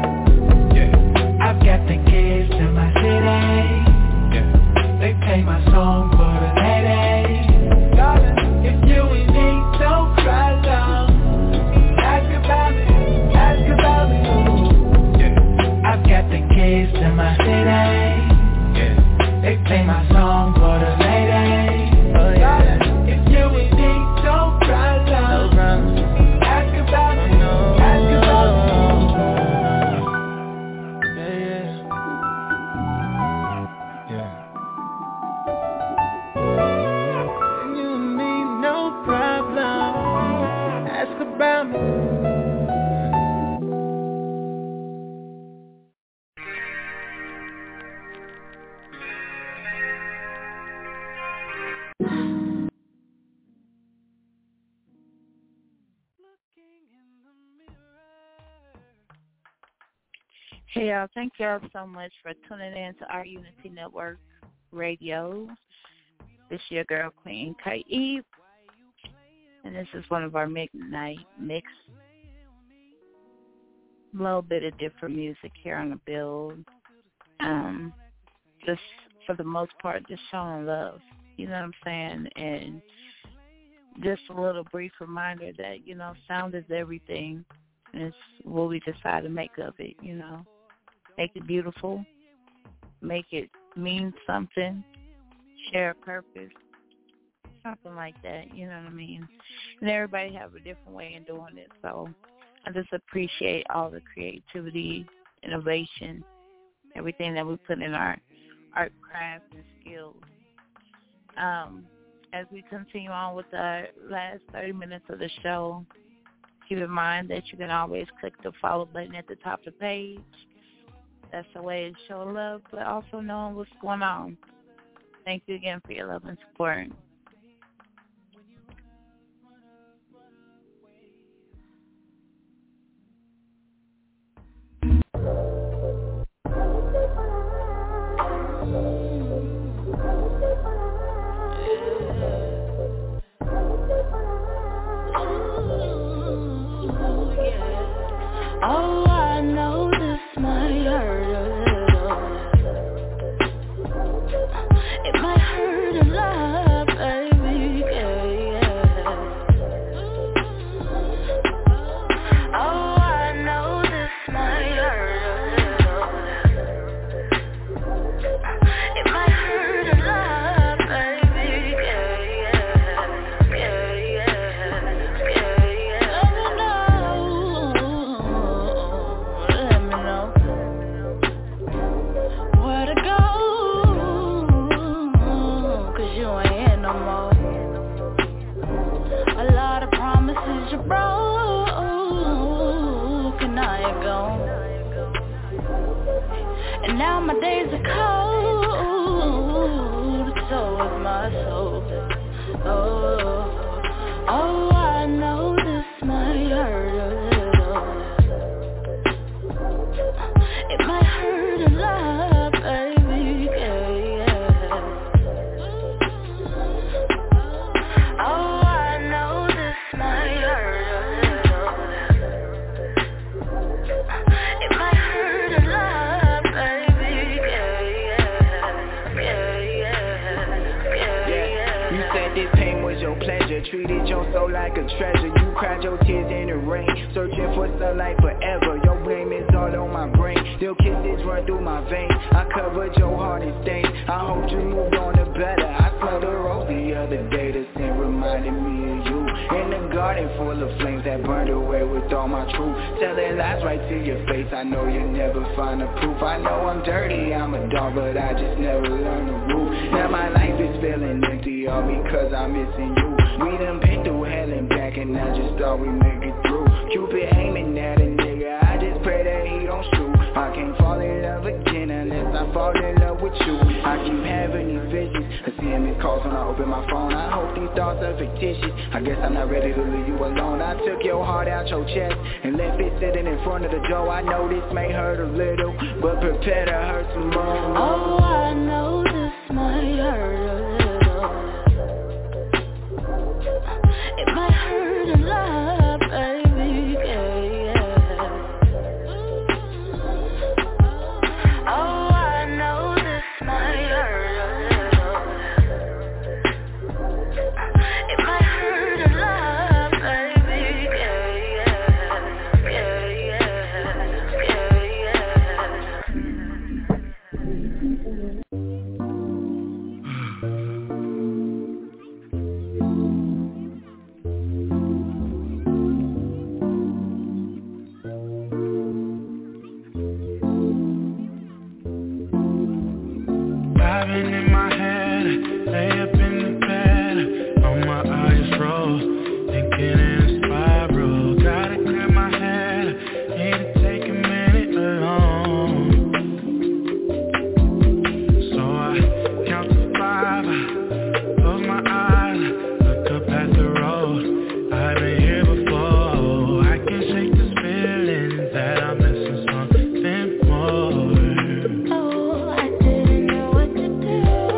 Yeah. I've got the kids in my city. Yeah. They play my song for the ladies. If you and me, don't cry long. Ask about me, ask about me. Yeah. I've got the kids in my city. Yeah. They play my song for the ladies. Oh yeah. If you and me, don't cry long. No problem. Ask about me, no. ask about me. Yeah, yeah. Yeah. And you and me, no problem. Ask about me. Hey y'all, thank y'all so much for tuning in to our Unity Network Radio. This is your girl Queen K E, and this is one of our midnight mix. A little bit of different music here on the build. Um, just for the most part, just showing love. You know what I'm saying? And just a little brief reminder that, you know, sound is everything. And it's what we decide to make of it, you know. Make it beautiful. Make it mean something. Share a purpose. Something like that, you know what I mean? And everybody have a different way of doing it. So I just appreciate all the creativity, innovation, everything that we put in our art, craft, and skills. Um, as we continue on with the last thirty minutes of the show, keep in mind that you can always click the follow button at the top of the page. That's a way to show love, but also knowing what's going on. Thank you again for your love and support. Oh, I know this might hurt a little. It might hurt a lot, baby, yeah, yeah. Oh, I know this might hurt a little. It might hurt a lot, baby, yeah, yeah, yeah, yeah, yeah, yeah. Let me know, where to go, 'cause you ain't here no more. A lot of promises you broke, and now you're gone. And now my days are cold, so is my soul. Oh, oh, I know this might hurt a little. It might hurt a lot, baby, yeah, yeah. Oh, I know this might hurt a little. It might hurt a lot, baby, yeah, yeah, yeah, yeah, yeah, yeah. You said this pain was your pleasure, treated your soul like a treasure. You cried your tears in the rain, searching for sunlight forever. Your blame is all on my brain, still kisses run through my veins. I covered your heart in stains, I hope you moved on to better. I smelled a rose the other day, the scent reminded me of you. In the garden full of flames that burned away with all my truth. Telling lies right to your face, I know you never find the proof. I know I'm dirty, I'm a dog, but I just never learned the rule. Now my life is feeling empty, all because I'm missing you. We done been through hell and back, and I just thought we make it through. Cupid aiming at a nigga, I just pray that he don't shoot. I can't fall in love again unless I fall in love with you. I keep having these visions, I see him in calls when I open my phone. I hope these thoughts are fictitious, I guess I'm not ready to leave you alone. I took your heart out your chest and left it sitting in front of the door. I know this may hurt a little, but prepare to hurt some more. Oh, I know this might hurt a little. It might hurt a lot, baby, yeah, yeah. Oh, I know this might hurt a little. It might hurt a lot, baby, yeah, yeah, yeah, yeah, Driving in my head, lay up in the bed, on my eyes roll, thinking in a spiral. Gotta clear my head, need to take a minute alone. So I count to five, close my eyes, look up at the road. I've been here before, I can shake this feeling that I'm missing something more. oh, I didn't know what to do.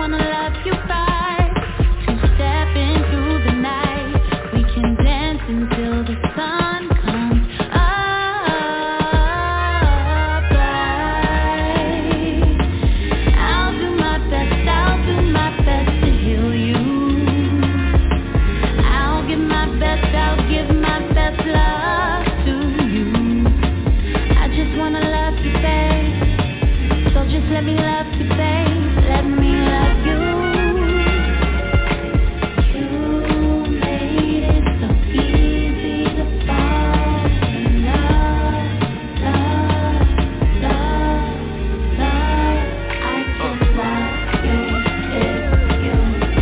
wanna love you right. Two stepping through the night. We can dance until the sun comes up bright. I'll do my best, I'll do my best to heal you. I'll give my best, I'll give my best love to you. I just wanna love you, babe. So just let me love you, babe. Let me love you. You made it so easy to fall in love, love, love, love. I just love you if you.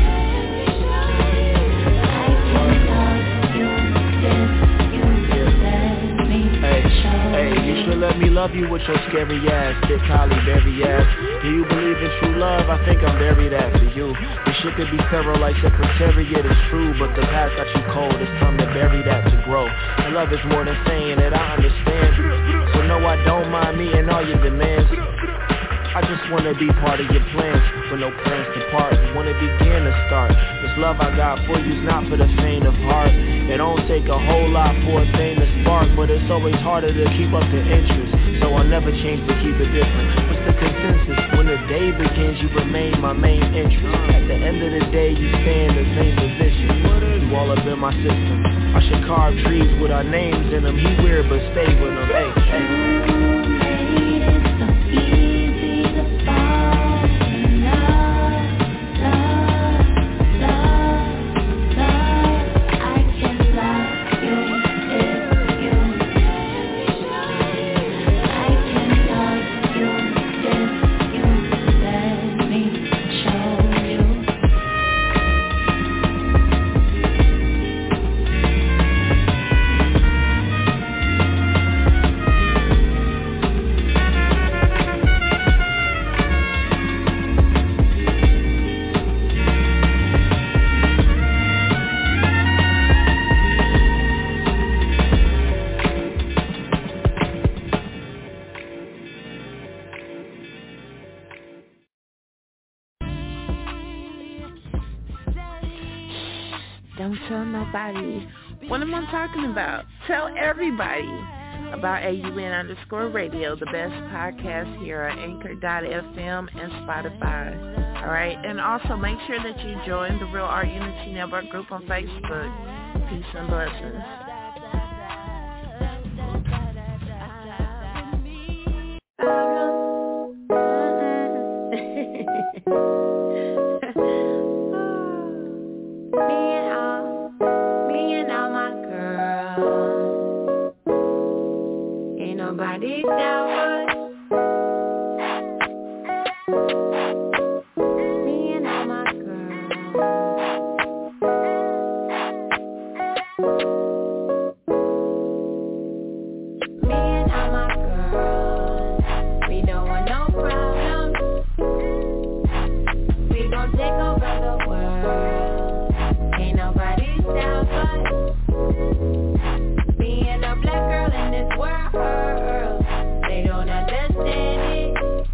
I can love you if you let me show Hey, you should let me love you with your scary ass, thick Holly Berry ass. Do you believe in true love? I think I'm very that for you. The shit could be feral like Secretariat, it's true, but the past got you cold, it's time to bury that to grow. And love is more than saying that I understand. So no, I don't mind me and all your demands. I just wanna be part of your plans, with no plans to part. Wanna begin to start. This love I got for you's not for the faint of heart. It don't take a whole lot for a thing to spark, but it's always harder to keep up the interest. So I'll never change but keep it different. What's the consensus? When the day begins, you remain my main interest. At the end of the day, you stay in the same position. You all up in my system. I should carve trees with our names in them. He weird but stay with them. Hey, hey. Don't tell nobody. What am I talking about? Tell everybody about A U N underscore radio, the best podcast here at Anchor dot F M and Spotify. All right, and also make sure that you join the Real Art Unity Network group on Facebook. Peace and blessings. Nobody down me and all my girls. Me and all my girls. We don't want no problems. We gon' take over the world. Ain't nobody down but me and a black girl in this world. They don't understand it.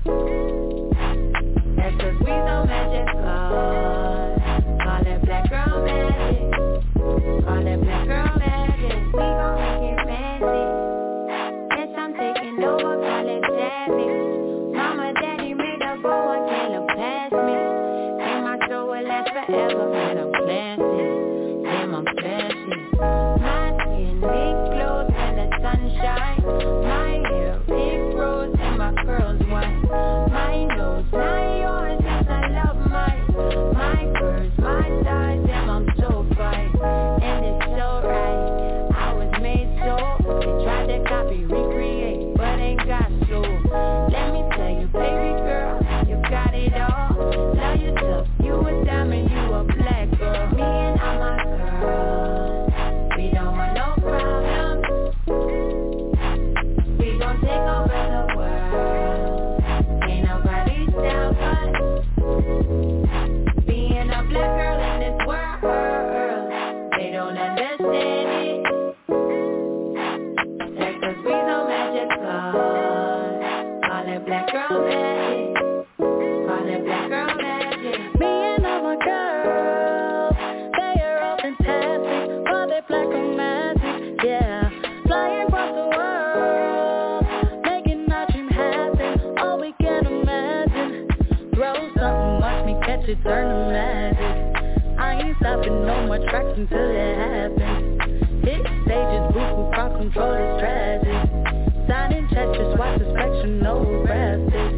That's cause we so magical. Call it black girl magic. Call it black girl magic. We gon' make it magic. Yes, I'm taking over, call it savage. Mama, daddy made a bow, I can't look past me. And my soul will last forever, man, I'm classy. Damn, I'm flashy. My skin big glows when the sun shines. My hair big rose and my curls white. My nose, not yours, yes I love mine. My birds, my stars, damn I'm so bright. And it's so right, I was made so. They tried to copy, recreate, but ain't got so. Let me tell you, baby girl, you got it all. Love yourself, you a diamond, you a black girl. Me and all my girls, we watch it turn to magic. I ain't stopping no more tracks until it happens. Hit stages, boost and crowd control is tragic. Signing checks, just watch the spectrum, no graphics.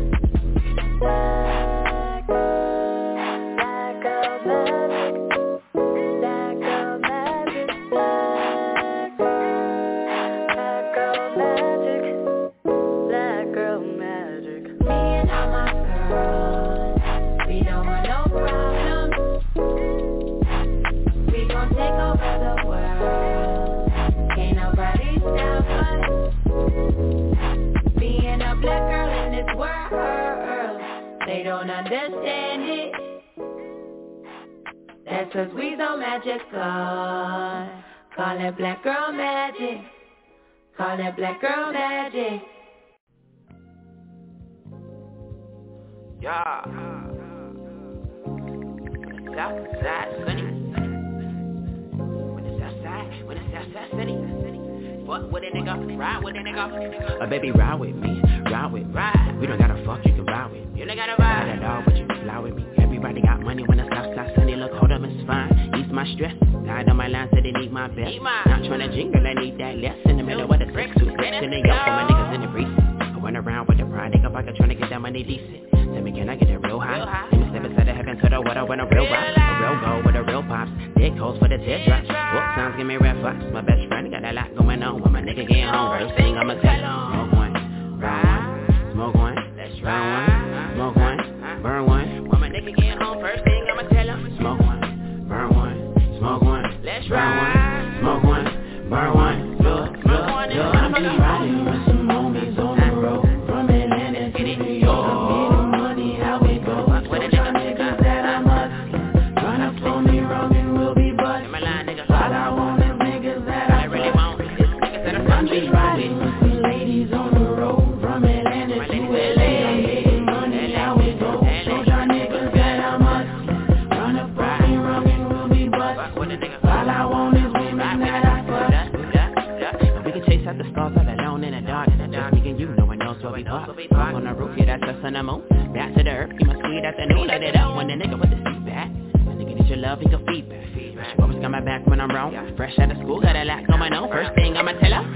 Black, black girl magic. Black girl magic. Black, black girl magic. Black girl magic. Me and all my girls, we don't want no problems. We gon' take over the world. Can't nobody stop us. Being a black girl in this world, they don't understand it. That's cause we so magical. Call it black girl magic. Call it black girl magic. Yeah. Southside sunny. When it's outside, when it's outside sunny. Fuck with a nigga, ride with a nigga. A baby ride with me, ride with, ride. We don't gotta fuck, you can ride with me. You don't gotta ride at all, but you can fly with me. Everybody got money when it's outside sunny. Look, hold up, it's fine. Ease my stress. Tied on my line, so they need my best. Not tryna jingle, I need that less. In the middle of the six, two, six, in the yoke for my niggas in the recent. I went around with the pride, nigga pocket tryna get that money decent. Tell me, can I get it real high? Let me step inside the heaven to the water when a real rock. A real gold with a real pops. Big hoes for the teardrops. Book sounds give me red flags. My best friend got a lot going on. When my nigga get home, first thing I'ma tell him. Smoke one, burn one, smoke one, burn one, smoke one, burn one. When my nigga get home, first thing I'ma tell him. Smoke one, burn one, smoke one, let's ride. Smoke one, burn one, look, look, look. I'm just riding with some homies on the road. From Atlanta to New York. I'm getting money, how we go. With a niggas that I'm hustling. Tryna pull me wrong and we'll be bustin'. All I want is niggas that I really want. I'm just riding with some ladies on the road. From Atlanta to L A. I'm getting money, how we go. Those y'all niggas that I'm hustling. Tryna pull me wrong and we'll be bustin'. All I want is women that I fuck. We can chase out the stars all alone in the dark. Just me and you, no one knows what we park. Walk on the roof, yeah, that's us on the moon. Back to the earth, you must sweet afternoon. Let it up when the nigga with the seat back. The nigga needs your love, he can feedback. But you always got my back when I'm wrong. Fresh out of school, got a lot going on. First thing I'ma tell her.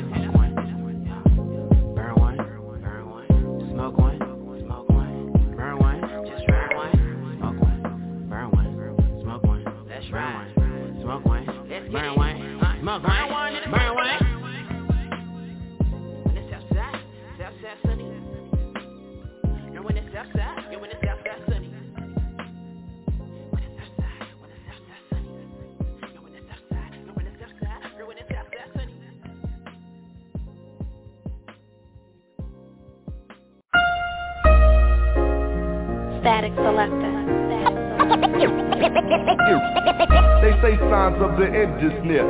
Burn one, burn one, smoke one, smoke one, burn one, just burn one, smoke one, burn one, smoke one, let's burn one, smoke one, let's burn one, smoke one, burn one. When it's outside, it's outside sunny. And when it's outside, yeah, when it's outside sunny. When it's outside, when it's outside sunny. Yeah, when it's outside, yeah, when it's outside, yeah, when it's outside sunny. Static Selector. They say signs of the end is near.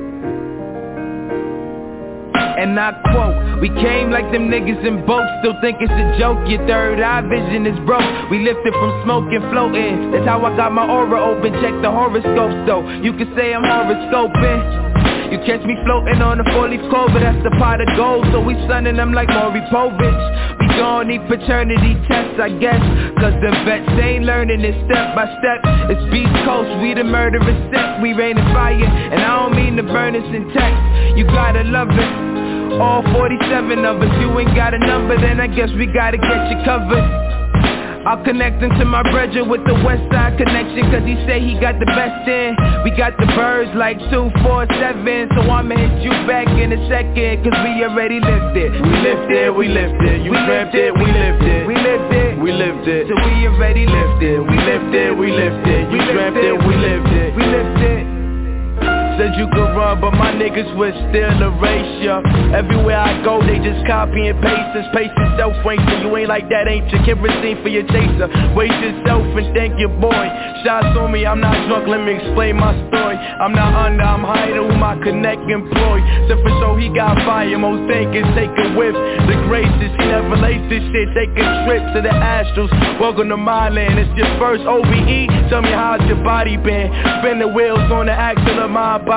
And I quote, we came like them niggas in boats, still think it's a joke, your third eye vision is broke. We lifted from smoke and floating, that's how I got my aura open, check the horoscopes though, you can say I'm horoscoping. You catch me floating on a four-leaf clover, that's the pot of gold, so we sunning them like Maury Povich. We gon' need paternity tests, I guess, cause the vets ain't learning it step by step. It's Beast Coast, we the murderous set, we raining fire, and I don't mean to burn us in text. You gotta love it. All forty-seven of us, you ain't got a number, then I guess we gotta get you covered. I'll connect him to my brother with the West Side connection, cause he say he got the best in. We got the birds like two four seven, so I'ma hit you back in a second, cause we already lived it. We lived it, we lived it, you dreamt it, we lived it. We lived it, we lived it, so we already lived it. We lived it, we lived it, you dreamt it, we lived it. We lived it. Said you could run, but my niggas would still erase ya. Everywhere I go, they just copy and paste us. Pace yourself, ain't so you ain't like that, ain't you? Kerosene for your chaser. Waste yourself and thank your boy. Shots on me, I'm not drunk, let me explain my story. I'm not under, I'm higher who my connect employ. So for sure he got fire, most thinkers take a whiff. The gracious, he never laced this shit, take a trip to the Astros. Welcome to my land, it's your first O B E. Tell me how's your body been? Spin the wheels on the axle of my body.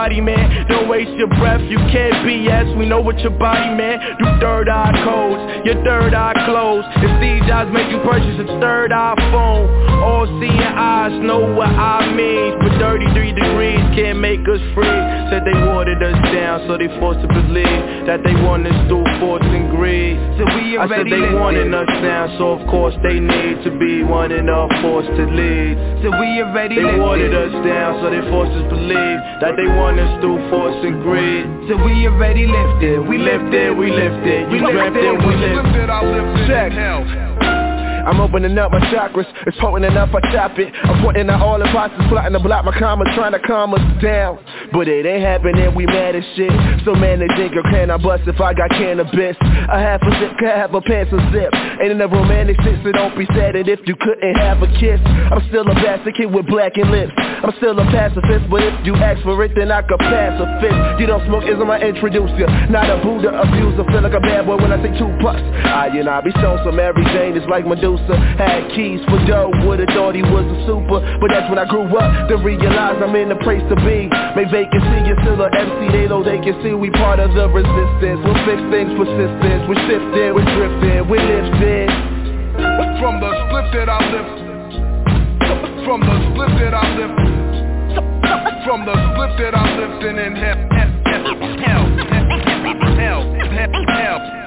body, man. Don't waste your breath, you can't B S. We know what your body, man. Do third eye codes, your third eye closed. If Steve Jobs make you purchase a third iPhone, all seeing eyes know what I mean. But thirty-three degrees can't make us free. Said they watered us down, so they forced to believe that they want us through force and greed. So we I said they wanting us down, so of course they need to be one enough force to lead. So we already They watered us down, so they forced us believe that they want us through force and greed. So we already lifted, we lifted, we lifted, you dreamt it, we lifted. Check. I'm opening up my chakras, it's potent enough I chop it. I'm pointing out all imposters, plotting to block my commas, trying to calm us down. But it ain't happening, we mad as shit. So man, they think, or can I bust if I got cannabis? A half a zip, can have a pants a zip. Ain't in a romantic sense, so don't be sad that if you couldn't have a kiss. I'm still a bastard kid with blackened lips. I'm still a pacifist, but if you ask for it, then I could pass a fist. You don't smoke, isn't I introduce you? Not a Buddha abuser, feel like a bad boy when I say two bucks. I and I be shown some Mary Jane, it's like Medusa. Had keys for dough, would've thought he was a super. But that's when I grew up, to realize I'm in the place to be. Make vacancy, you're still a M C, they know they can see we part of the resistance. We'll fix things, persistence, we're shifting, we're drifting, we're lifting. From the split that I lift, from the split that I lift, from the split that I'm lifting in hell, hell, hell, hell, hell.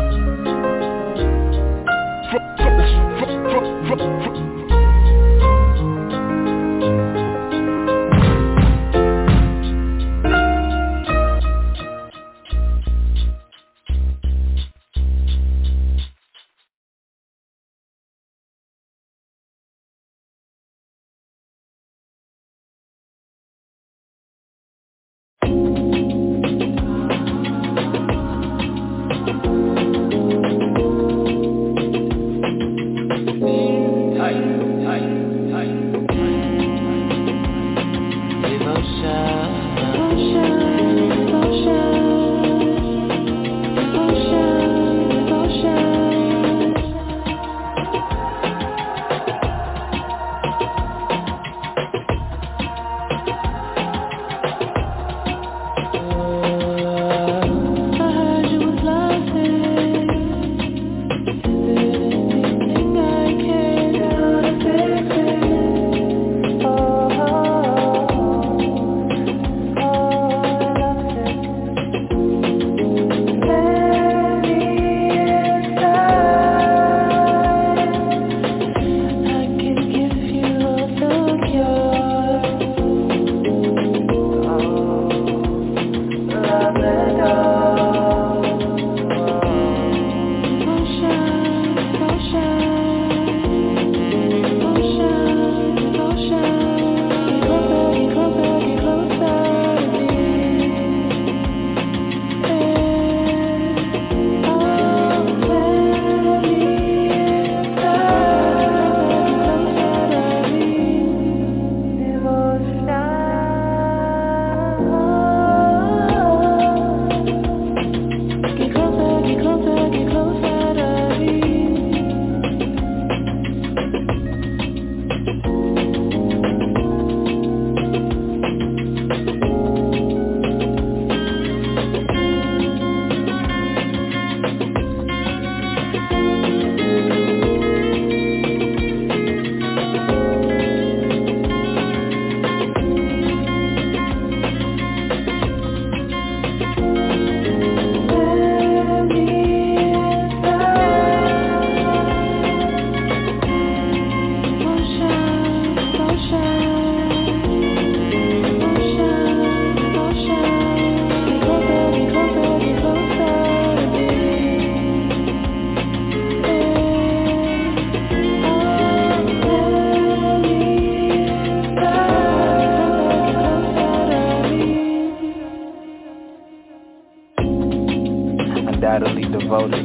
undoubtedly devoted.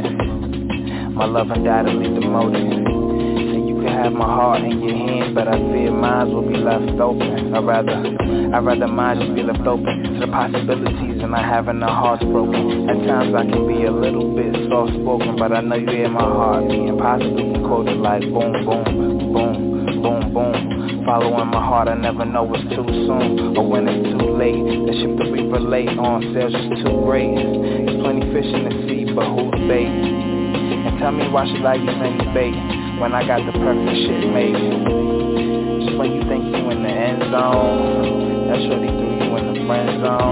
My love undoubtedly demoted. So you can have my heart in your hand, but I fear mine will be left open. I'd rather, I'd rather mine just be left open to the possibilities and not having the hearts broken. At times I can be a little bit soft-spoken, but I know you hear my heart being possibly can quote it like boom, boom, boom. boom, boom. Following my heart, I never know it's too soon or when it's too late. The ship that we relate on sales is too great. There's plenty fish in the sea, but who's bait? And tell me why should I use any bait when I got the perfect shit made? Just when you think you in the end zone, that shorty threw you in the friend zone.